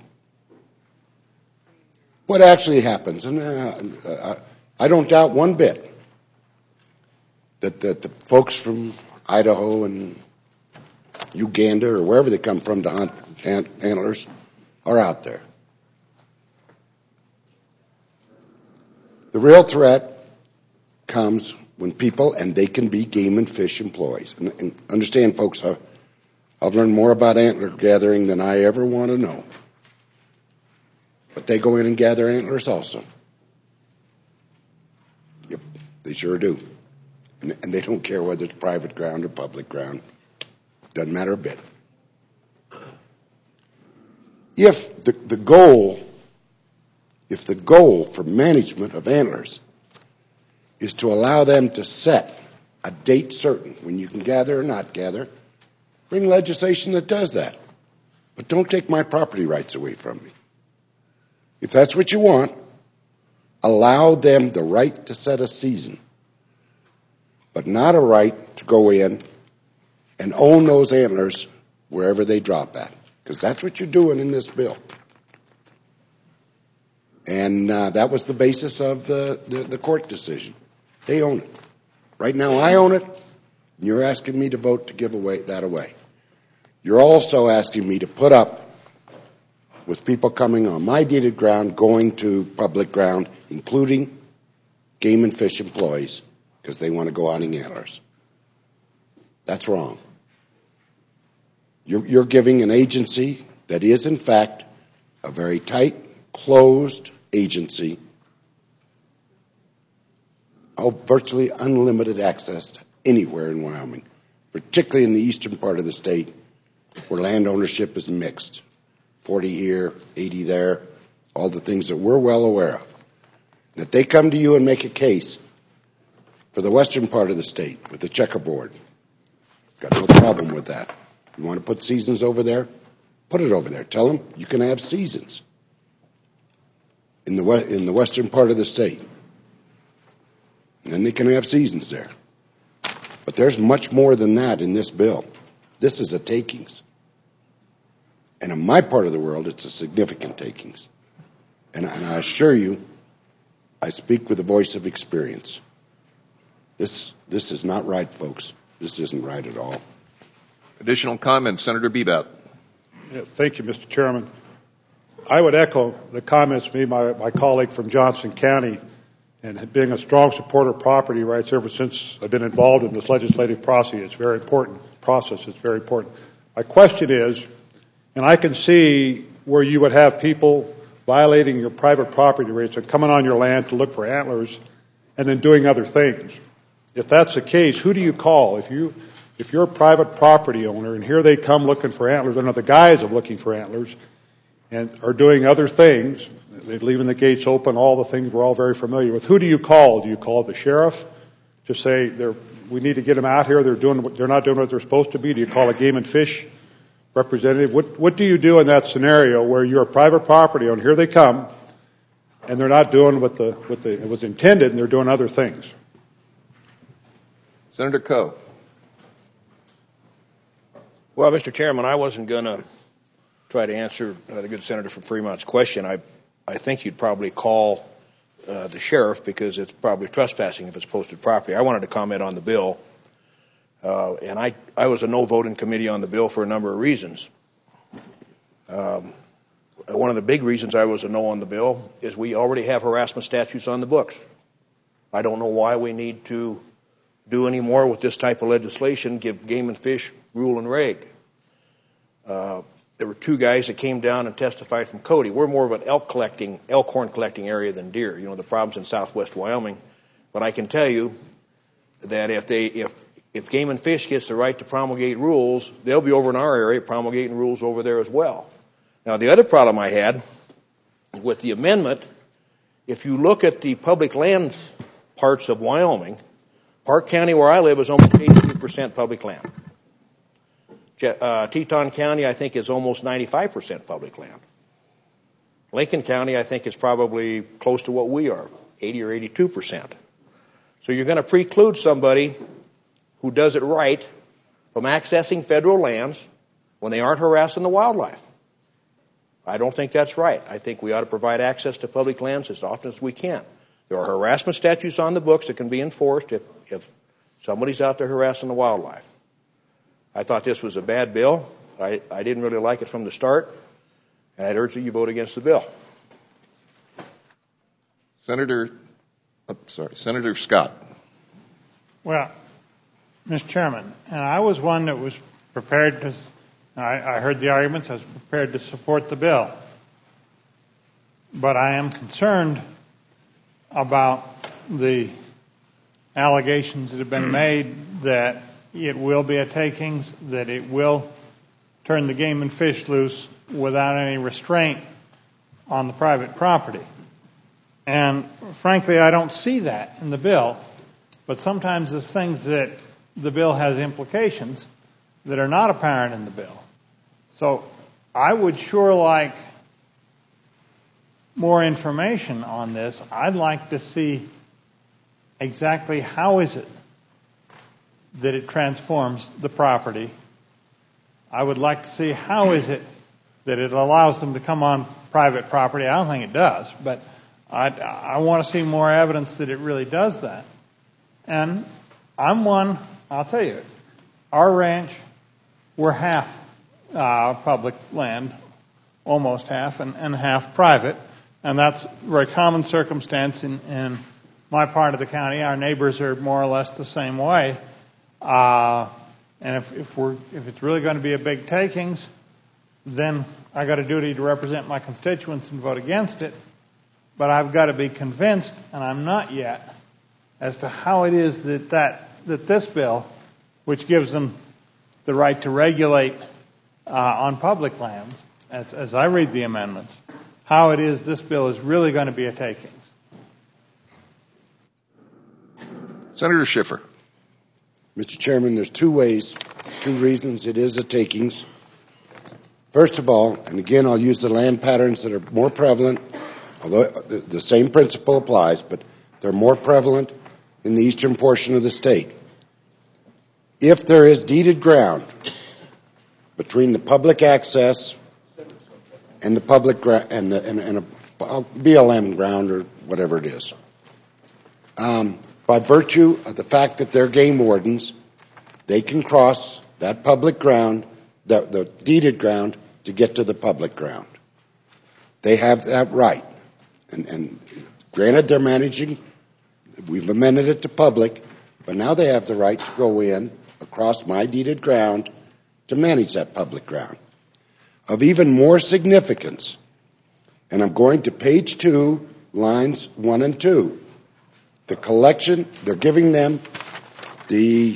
What actually happens, and uh, uh, I don't doubt one bit that, that the folks from Idaho and Uganda or wherever they come from to hunt ant- antlers are out there. The real threat comes when people, and they can be game and fish employees. And, and understand, folks, I've, I've learned more about antler gathering than I ever want to know. But they go in and gather antlers also. Yep, they sure do. And, and they don't care whether it's private ground or public ground. Doesn't matter a bit. If the, the goal, if the goal for management of antlers is to allow them to set a date certain when you can gather or not gather, bring legislation that does that. But don't take my property rights away from me. If that's what you want, allow them the right to set a season, but not a right to go in and own those antlers wherever they drop at, because that's what you're doing in this bill. And uh, that was the basis of the, the, the court decision. They own it. Right now I own it, and you're asking me to vote to give away that away. You're also asking me to put up with people coming on my deeded ground, going to public ground, including game and fish employees, because they want to go hunting antlers. That's wrong. You're, you're giving an agency that is, in fact, a very tight, closed agency of virtually unlimited access to anywhere in Wyoming, particularly in the eastern part of the state where land ownership is mixed. forty here, eighty there, all the things that we're well aware of. And if they come to you and make a case for the western part of the state with the checkerboard, got no problem with that. You want to put seasons over there? Put it over there. Tell them you can have seasons in the we- in the western part of the state. And then they can have seasons there. But there's much more than that in this bill. This is a takings. And in my part of the world, it's a significant takings. And, and I assure you, I speak with the voice of experience. This, this is not right, folks. This isn't right at all. Additional comments, Senator Bebout. Yeah, thank you, Mister Chairman. I would echo the comments made by my colleague from Johnson County, and being a strong supporter of property rights ever since I've been involved in this legislative process. It's very important. Process. It's very important. My question is, and I can see where you would have people violating your private property rights and coming on your land to look for antlers and then doing other things. If that's the case, who do you call? If you, if you're a private property owner and here they come looking for antlers under the guise of looking for antlers and are doing other things, they're leaving the gates open, all the things we're all very familiar with, who do you call? Do you call the sheriff to say they're, we need to get them out here, they're, doing, they're not doing what they're supposed to be? Do you call a game and fish Representative, what, what do you do in that scenario where you're a private property owner, here they come, and they're not doing what the, what the, it was intended, and they're doing other things? Senator Coe. Well, Mister Chairman, I wasn't going to try to answer uh, the good senator from Fremont's question. I, I think you'd probably call uh, the sheriff because it's probably trespassing if it's posted property. I wanted to comment on the bill. Uh, and I, I was a no vote in committee on the bill for a number of reasons. Um, one of the big reasons I was a no on the bill is we already have harassment statutes on the books. I don't know why we need to do any more with this type of legislation, give Game and Fish rule and reg. Uh, there were two guys that came down and testified from Cody. We're more of an elk collecting, elk horn collecting area than deer. You know, the problems in southwest Wyoming. But I can tell you that if they, if If Game and Fish gets the right to promulgate rules, they'll be over in our area promulgating rules over there as well. Now, the other problem I had with the amendment, if you look at the public lands parts of Wyoming, Park County, where I live, is almost eighty-two percent public land. Uh, Teton County, I think, is almost ninety-five percent public land. Lincoln County, I think, is probably close to what we are, eighty or eighty-two percent. So you're going to preclude somebody who does it right from accessing federal lands when they aren't harassing the wildlife. I don't think that's right. I think we ought to provide access to public lands as often as we can. There are harassment statutes on the books that can be enforced if, if somebody's out there harassing the wildlife. I thought this was a bad bill. I, I didn't really like it from the start, and I'd urge that you vote against the bill. Senator, oh, sorry, Senator Scott. Well, Mister Chairman, and I was one that was prepared to, I, I heard the arguments, I was prepared to support the bill. But I am concerned about the allegations that have been made that it will be a takings, that it will turn the game and fish loose without any restraint on the private property. And frankly, I don't see that in the bill. But sometimes there's things that the bill has implications that are not apparent in the bill. So I would sure like more information on this. I'd like to see exactly how is it that it transforms the property. I would like to see how is it that it allows them to come on private property. I don't think it does, but I, I want to see more evidence that it really does that. And I'm one, I'll tell you, our ranch, we're half uh, public land, almost half, and, and half private. And that's a very common circumstance in, in my part of the county. Our neighbors are more or less the same way. Uh, and if, if we're if it's really going to be a big takings, then I got a duty to represent my constituents and vote against it. But I've got to be convinced, and I'm not yet, as to how it is that, that, that this bill, which gives them the right to regulate uh, on public lands, as, as I read the amendments, how it is this bill is really going to be a takings. Senator Schiffer. Mister Chairman, there's two ways, two reasons it is a takings. First of all, and again I'll use the land patterns that are more prevalent, although the same principle applies, but they're more prevalent in the eastern portion of the state. If there is deeded ground between the public access and the public gra- and, the, and, and a B L M ground or whatever it is, um, by virtue of the fact that they're game wardens, they can cross that public ground, the, the deeded ground, to get to the public ground. They have that right. And, and granted, they're managing, we've amended it to public, but now they have the right to go in across my deeded ground to manage that public ground. Of even more significance, and I'm going to page two, lines one and two. The collection, they're giving them the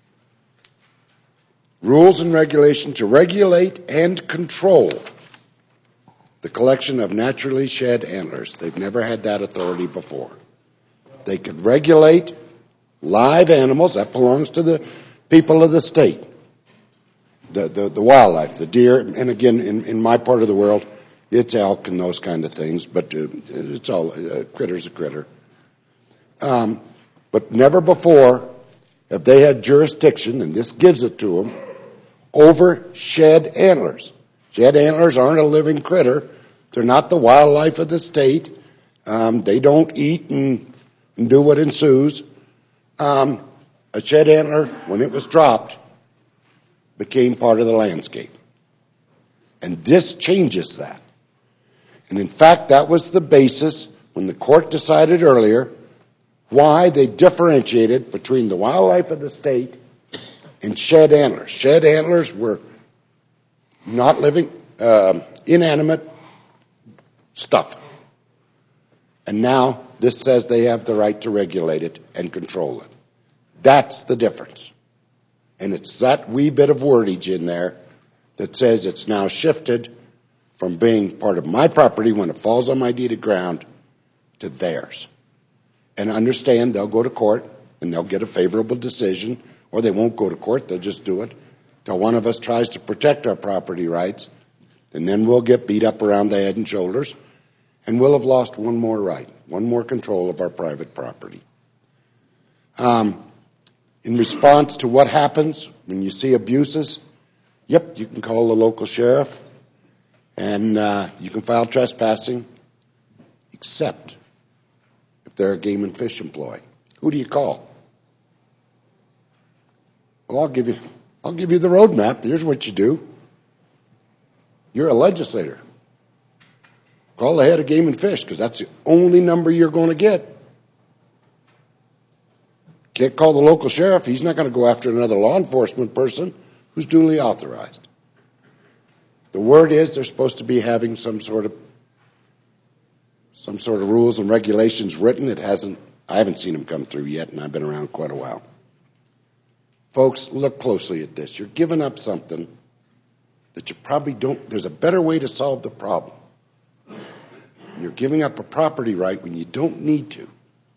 rules and regulation to regulate and control the collection of naturally shed antlers. They've never had that authority before. They could regulate live animals. That belongs to the people of the state. the, the, the wildlife, the deer, and again, in, in my part of the world, it's elk and those kind of things, but uh, it's all, uh, critter's a critter. Um, but never before have they had jurisdiction, and this gives it to them, over shed antlers. Shed antlers aren't a living critter. They're not the wildlife of the state. Um, they don't eat and, and do what ensues. Um, a shed antler, when it was dropped, became part of the landscape. And this changes that. And in fact, that was the basis when the court decided earlier why they differentiated between the wildlife of the state and shed antlers. Shed antlers were not living, uh, inanimate stuff. And now this says they have the right to regulate it and control it. That's the difference. And it's that wee bit of wordage in there that says it's now shifted from being part of my property when it falls on my deeded ground to theirs. And understand they'll go to court and they'll get a favorable decision, or they won't go to court, they'll just do it till one of us tries to protect our property rights, and then we'll get beat up around the head and shoulders, and we'll have lost one more right, one more control of our private property. Um, in response to what happens when you see abuses, yep, you can call the local sheriff, and uh, you can file trespassing, except if they're a game and fish employee. Who do you call? Well, I'll give you, I'll give you the roadmap. Here's what you do. You're a legislator. Call the head of Game and Fish, because that's the only number you're going to get. Can't call the local sheriff. He's not going to go after another law enforcement person who's duly authorized. The word is they're supposed to be having some sort of some sort of rules and regulations written. It hasn't. I haven't seen them come through yet, and I've been around quite a while. Folks, look closely at this. You're giving up something that you probably don't. There's a better way to solve the problem. You're giving up a property right when you don't need to.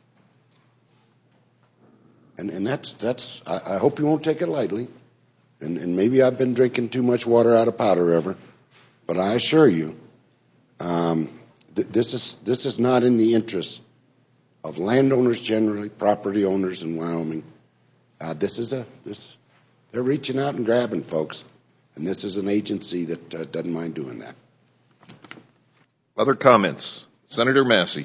And, and that's, that's I, I hope you won't take it lightly. And, and maybe I've been drinking too much water out of Powder River, but I assure you, um, th- this is this is not in the interest of landowners generally, property owners in Wyoming. Uh, this is a this they're reaching out and grabbing folks, and this is an agency that uh, doesn't mind doing that. Other comments, Senator Massey.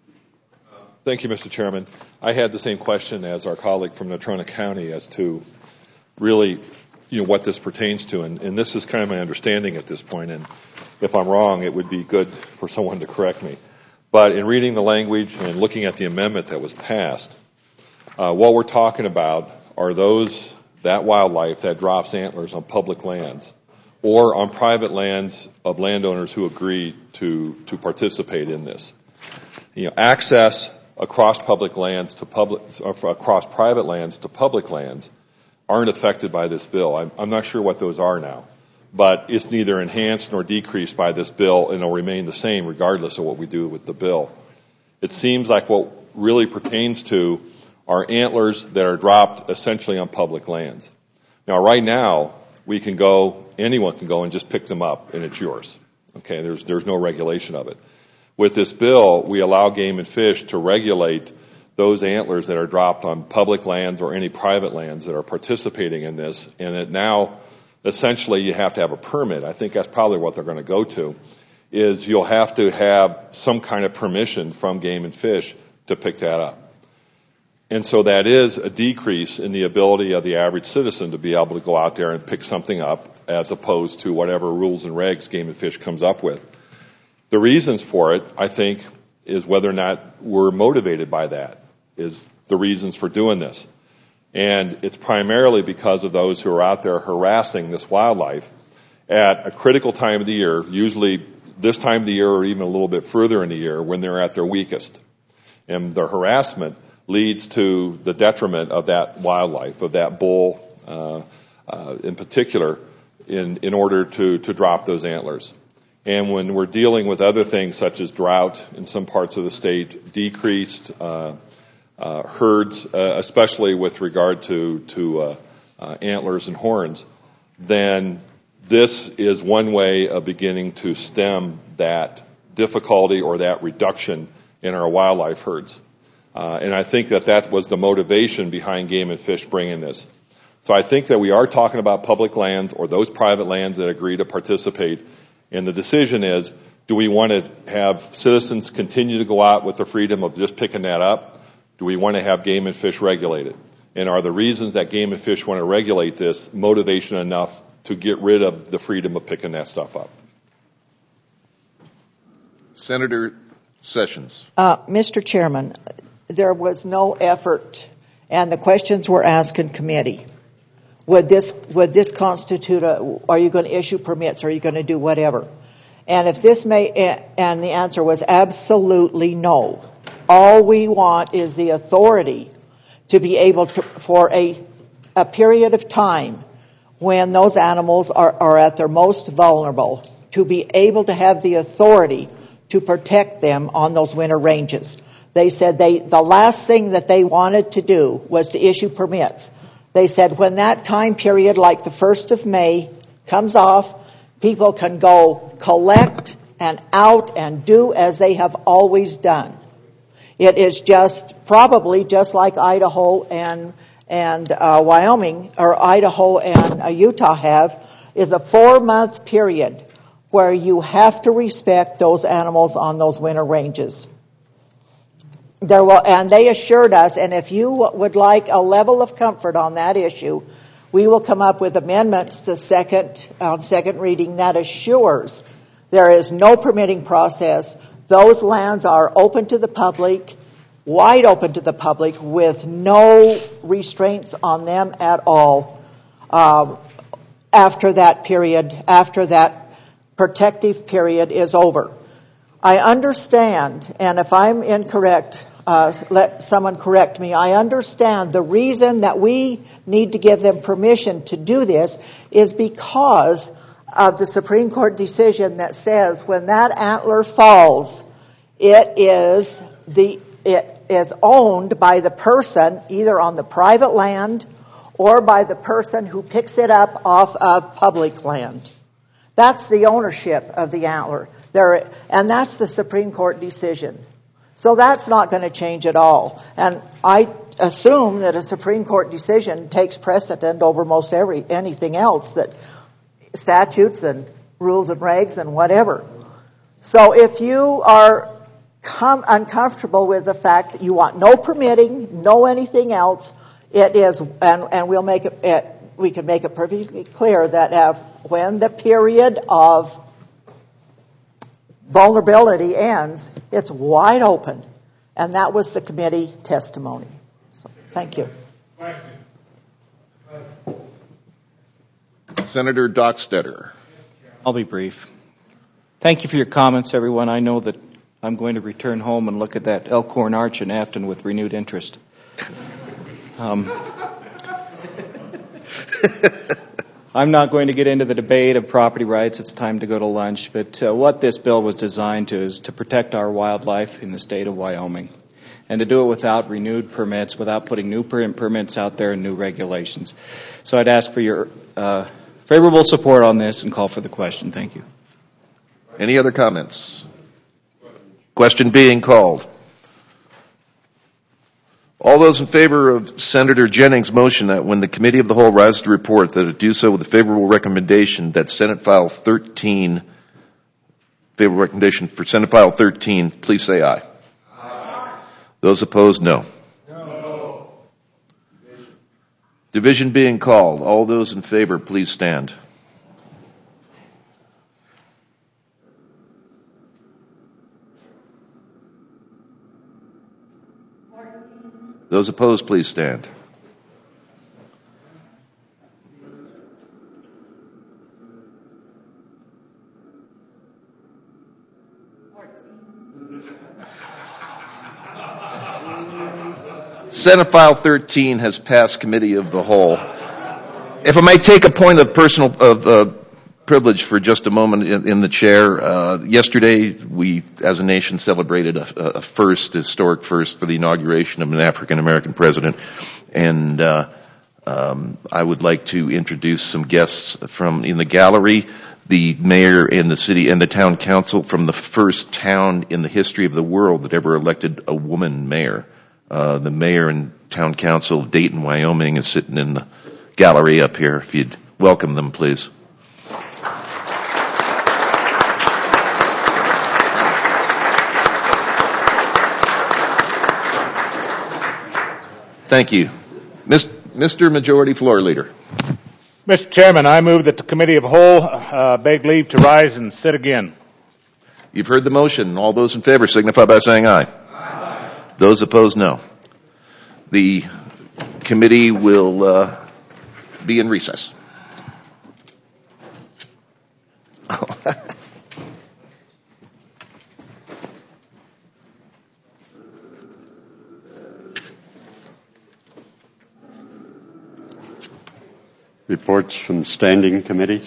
Thank you, Mister Chairman. I had the same question as our colleague from Natrona County as to really, you know, what this pertains to, and, and this is kind of my understanding at this point, and if I'm wrong, it would be good for someone to correct me. But in reading the language and looking at the amendment that was passed, uh, what we're talking about are those, that wildlife that drops antlers on public lands or on private lands of landowners who agree to, to participate in this. You know, access across public lands to public, across private lands to public lands aren't affected by this bill. I'm, I'm not sure what those are now, but it's neither enhanced nor decreased by this bill, and it'll remain the same regardless of what we do with the bill. It seems like what really pertains to are antlers that are dropped essentially on public lands. Now, right now, we can go, anyone can go and just pick them up, and it's yours. Okay, there's there's no regulation of it. With this bill, we allow Game and Fish to regulate those antlers that are dropped on public lands or any private lands that are participating in this, and it now, essentially, you have to have a permit. I think that's probably what they're going to go to, is you'll have to have some kind of permission from Game and Fish to pick that up. And so that is a decrease in the ability of the average citizen to be able to go out there and pick something up as opposed to whatever rules and regs Game and Fish comes up with. The reasons for it, I think, is whether or not we're motivated by that, is the reasons for doing this. And it's primarily because of those who are out there harassing this wildlife at a critical time of the year, usually this time of the year or even a little bit further in the year when they're at their weakest. And the harassment leads to the detriment of that wildlife, of that bull uh, uh, in particular, in, in order to, to drop those antlers. And when we're dealing with other things such as drought in some parts of the state, decreased uh, uh, herds, uh, especially with regard to, to uh, uh, antlers and horns, then this is one way of beginning to stem that difficulty or that reduction in our wildlife herds. Uh, and I think that that was the motivation behind Game and Fish bringing this. So I think that we are talking about public lands or those private lands that agree to participate. And the decision is, do we want to have citizens continue to go out with the freedom of just picking that up? Do we want to have Game and Fish regulated? And are the reasons that Game and Fish want to regulate this motivation enough to get rid of the freedom of picking that stuff up? Senator Sessions. Uh, Mister Chairman, there was no effort, and the questions were asked in committee. Would this would this constitute a? Are you going to issue permits? Are you going to do whatever? And if this may, and the answer was absolutely no. All we want is the authority to be able to, for a a period of time when those animals are, are at their most vulnerable, to be able to have the authority to protect them on those winter ranges. They said they the last thing that they wanted to do was to issue permits. They said when that time period, like the first of May, comes off, people can go collect and out and do as they have always done. It is just probably just like Idaho and and uh, Wyoming, or Idaho and uh, Utah have, is a four-month period where you have to respect those animals on those winter ranges. There will, and they assured us, and if you would like a level of comfort on that issue, we will come up with amendments the second on second reading that assures there is no permitting process. Those lands are open to the public, wide open to the public, with no restraints on them at all. Uh, after that period, after that protective period is over. I understand, and if I'm incorrect, uh, let someone correct me. I understand the reason that we need to give them permission to do this is because of the Supreme Court decision that says when that antler falls, it is the it is owned by the person either on the private land or by the person who picks it up off of public land. That's the ownership of the antler. There, and that's the Supreme Court decision. So that's not going to change at all. And I assume that a Supreme Court decision takes precedent over most every anything else, that statutes and rules and regs and whatever. So if you are com- uncomfortable with the fact that you want no permitting, no anything else, it is, and, and we'll make it, it, we can make it perfectly clear that if, when the period of vulnerability ends, it's wide open. And that was the committee testimony. So, thank you. Senator Dockstetter. I'll be brief. Thank you for your comments, everyone. I know that I'm going to return home and look at that Elkhorn Arch in Afton with renewed interest. Um, I'm not going to get into the debate of property rights. It's time to go to lunch. But uh, what this bill was designed to is to protect our wildlife in the state of Wyoming, and to do it without renewed permits, without putting new per- permits out there and new regulations. So I'd ask for your uh, favorable support on this and call for the question. Thank you. Any other comments? Question being called. All those in favor of Senator Jennings' motion that when the Committee of the Whole rises to report that it do so with a favorable recommendation that Senate File thirteen, favorable recommendation for Senate File thirteen, please say aye. Aye. Those opposed, no. No. Division being called. All those in favor, please stand. Those opposed, please stand. Senate File thirteen has passed Committee of the Whole. If I may take a point of personal of uh, privilege for just a moment in, in the chair. Uh, yesterday, we, as a nation, celebrated a, a first, historic first, for the inauguration of an African-American president. And uh, Um, I would like to introduce some guests from in the gallery, the mayor and the city and the town council from the first town in the history of the world that ever elected a woman mayor. Uh, the mayor and town council of Dayton, Wyoming is sitting in the gallery up here. If you'd welcome them, please. Thank you. Mister Majority Floor Leader. Mister Chairman, I move that the Committee of Whole uh, beg leave to rise and sit again. You've heard the motion. All those in favor signify by saying aye. Aye. Those opposed, no. The committee will uh, be in recess. Reports from standing committees.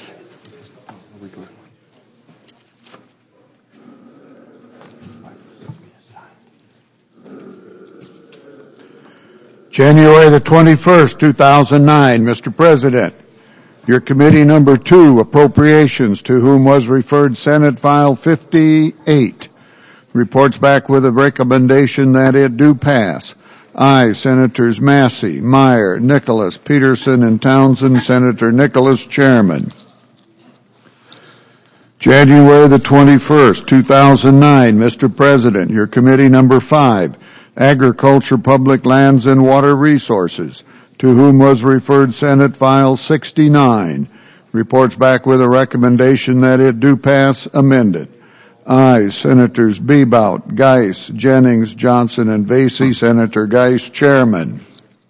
January the twenty-first, two thousand nine, Mister President, your committee number two, Appropriations, to whom was referred Senate File fifty-eight, reports back with a recommendation that it do pass. Aye, Senators Massey, Meyer, Nicholas, Peterson, and Townsend. Senator Nicholas, Chairman. January the twenty-first, two thousand nine, Mister President, your committee number five, Agriculture, Public Lands, and Water Resources, to whom was referred Senate File sixty-nine, reports back with a recommendation that it do pass amended. Aye, Senators Bebout, Geis, Jennings, Johnson, and Vasey. Senator Geis, Chairman.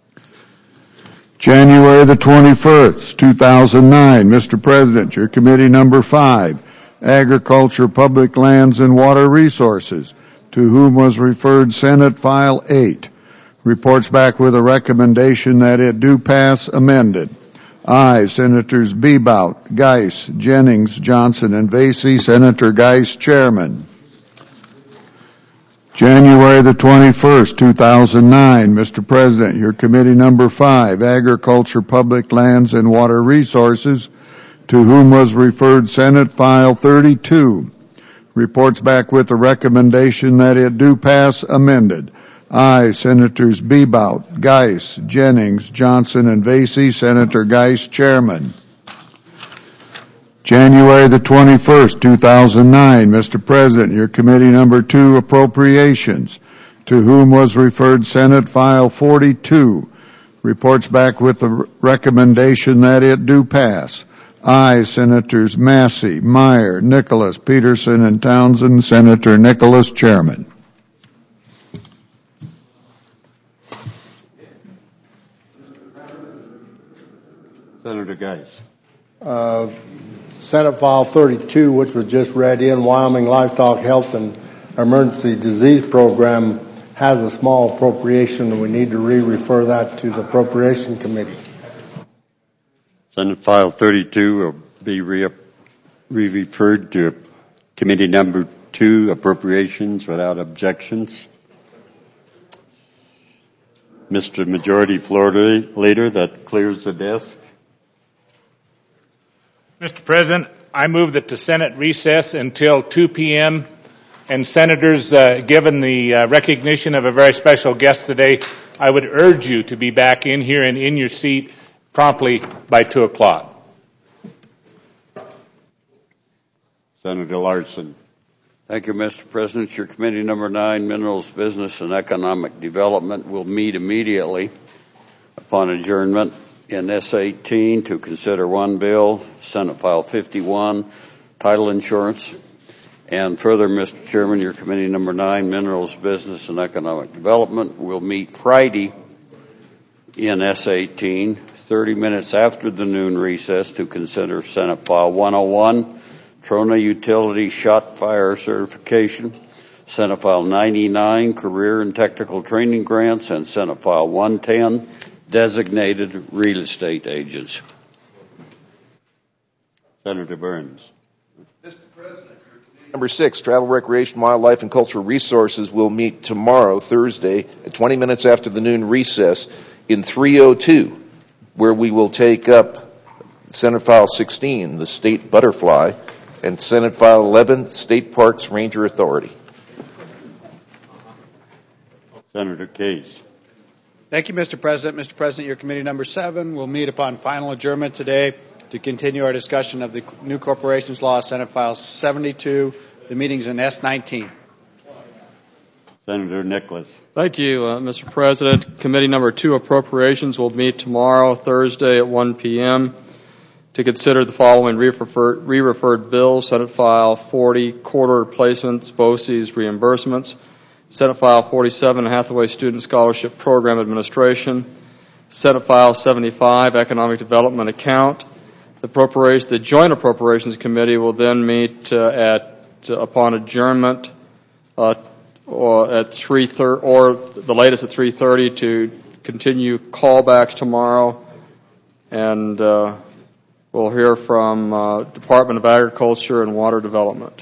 January the twenty-first, two thousand nine, Mister President, your committee number five, Agriculture, Public Lands, and Water Resources, to whom was referred Senate File eight, reports back with a recommendation that it do pass amended. Aye, Senators Bebout, Geis, Jennings, Johnson, and Vasey. Senator Geis, Chairman. January the twenty-first, two thousand nine, Mister President, your committee number five, Agriculture, Public Lands, and Water Resources, to whom was referred Senate File thirty-two, reports back with a recommendation that it do pass amended. Aye, Senators Bebout, Geis, Jennings, Johnson, and Vasey. Senator Geis, Chairman. January the twenty-first, two thousand nine, Mister President, your committee number two, Appropriations, to whom was referred Senate File forty-two, reports back with the recommendation that it do pass. Aye, Senators Massey, Meyer, Nicholas, Peterson, and Townsend. Senator Nicholas, Chairman. Senator Geis. Uh, Senate File thirty-two, which was just read in, Wyoming Livestock Health and Emergency Disease Program, has a small appropriation, and we need to re-refer that to the Appropriation Committee. Senate File thirty-two will be re- re-referred to Committee Number two, Appropriations, without objections. Mister Majority Floor Leader, that clears the desk. Mister President, I move that the Senate recess until two p.m. And Senators, uh, given the uh, recognition of a very special guest today, I would urge you to be back in here and in your seat promptly by two o'clock. Senator Larson. Thank you, Mister President. Your committee number nine, Minerals, Business, and Economic Development, will meet immediately upon adjournment in S eighteen to consider one bill, Senate File fifty-one, title insurance. And further, Mister Chairman, your committee number nine, Minerals, Business, and Economic Development, will meet Friday in S eighteen, thirty minutes after the noon recess, to consider Senate File one oh one, Trona Utility Shot Fire Certification, Senate File ninety-nine, Career and Technical Training Grants, and Senate File one ten, Designated Real Estate Agents. Senator Burns. Mister President, Number six, Travel, Recreation, Wildlife, and Cultural Resources will meet tomorrow, Thursday, at twenty minutes after the noon recess in three oh two where we will take up Senate File sixteen, the State Butterfly, and Senate File eleven, State Parks Ranger Authority. Senator Case. Thank you, Mister President. Mister President, your committee number seven will meet upon final adjournment today to continue our discussion of the new corporations law, Senate File seventy-two. The meeting's in S nineteen. Senator Nicholas. Thank you, uh, Mister President. Committee number two, Appropriations, will meet tomorrow, Thursday at one p.m. to consider the following re-referred, re-referred bills: Senate File forty, quarter replacements, B O C Es reimbursements; Senate File forty-seven, Hathaway Student Scholarship Program Administration; Senate File seventy-five, Economic Development Account. The appropriation, the Joint Appropriations Committee will then meet uh, at uh, upon adjournment uh, or at three thirty, or the latest at three thirty, to continue callbacks tomorrow, and uh, we'll hear from uh, Department of Agriculture and Water Development.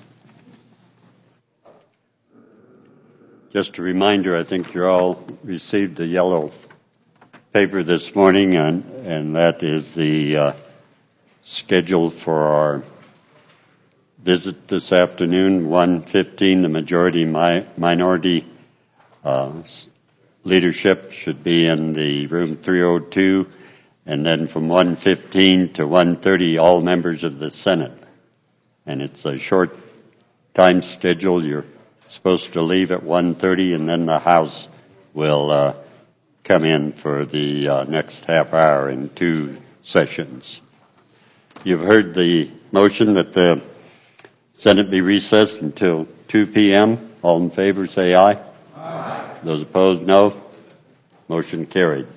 Just a reminder, I think you all received a yellow paper this morning, and, and that is the uh, schedule for our visit this afternoon, one fifteen. The majority mi- minority uh, leadership should be in the room three oh two, and then from one fifteen to one thirty, all members of the Senate. And it's a short time schedule. You're supposed to leave at one thirty, and then the House will uh, come in for the uh, next half hour in two sessions. You've heard the motion that the Senate be recessed until two p.m. All in favor say aye. Aye. Those opposed, no. Motion carried.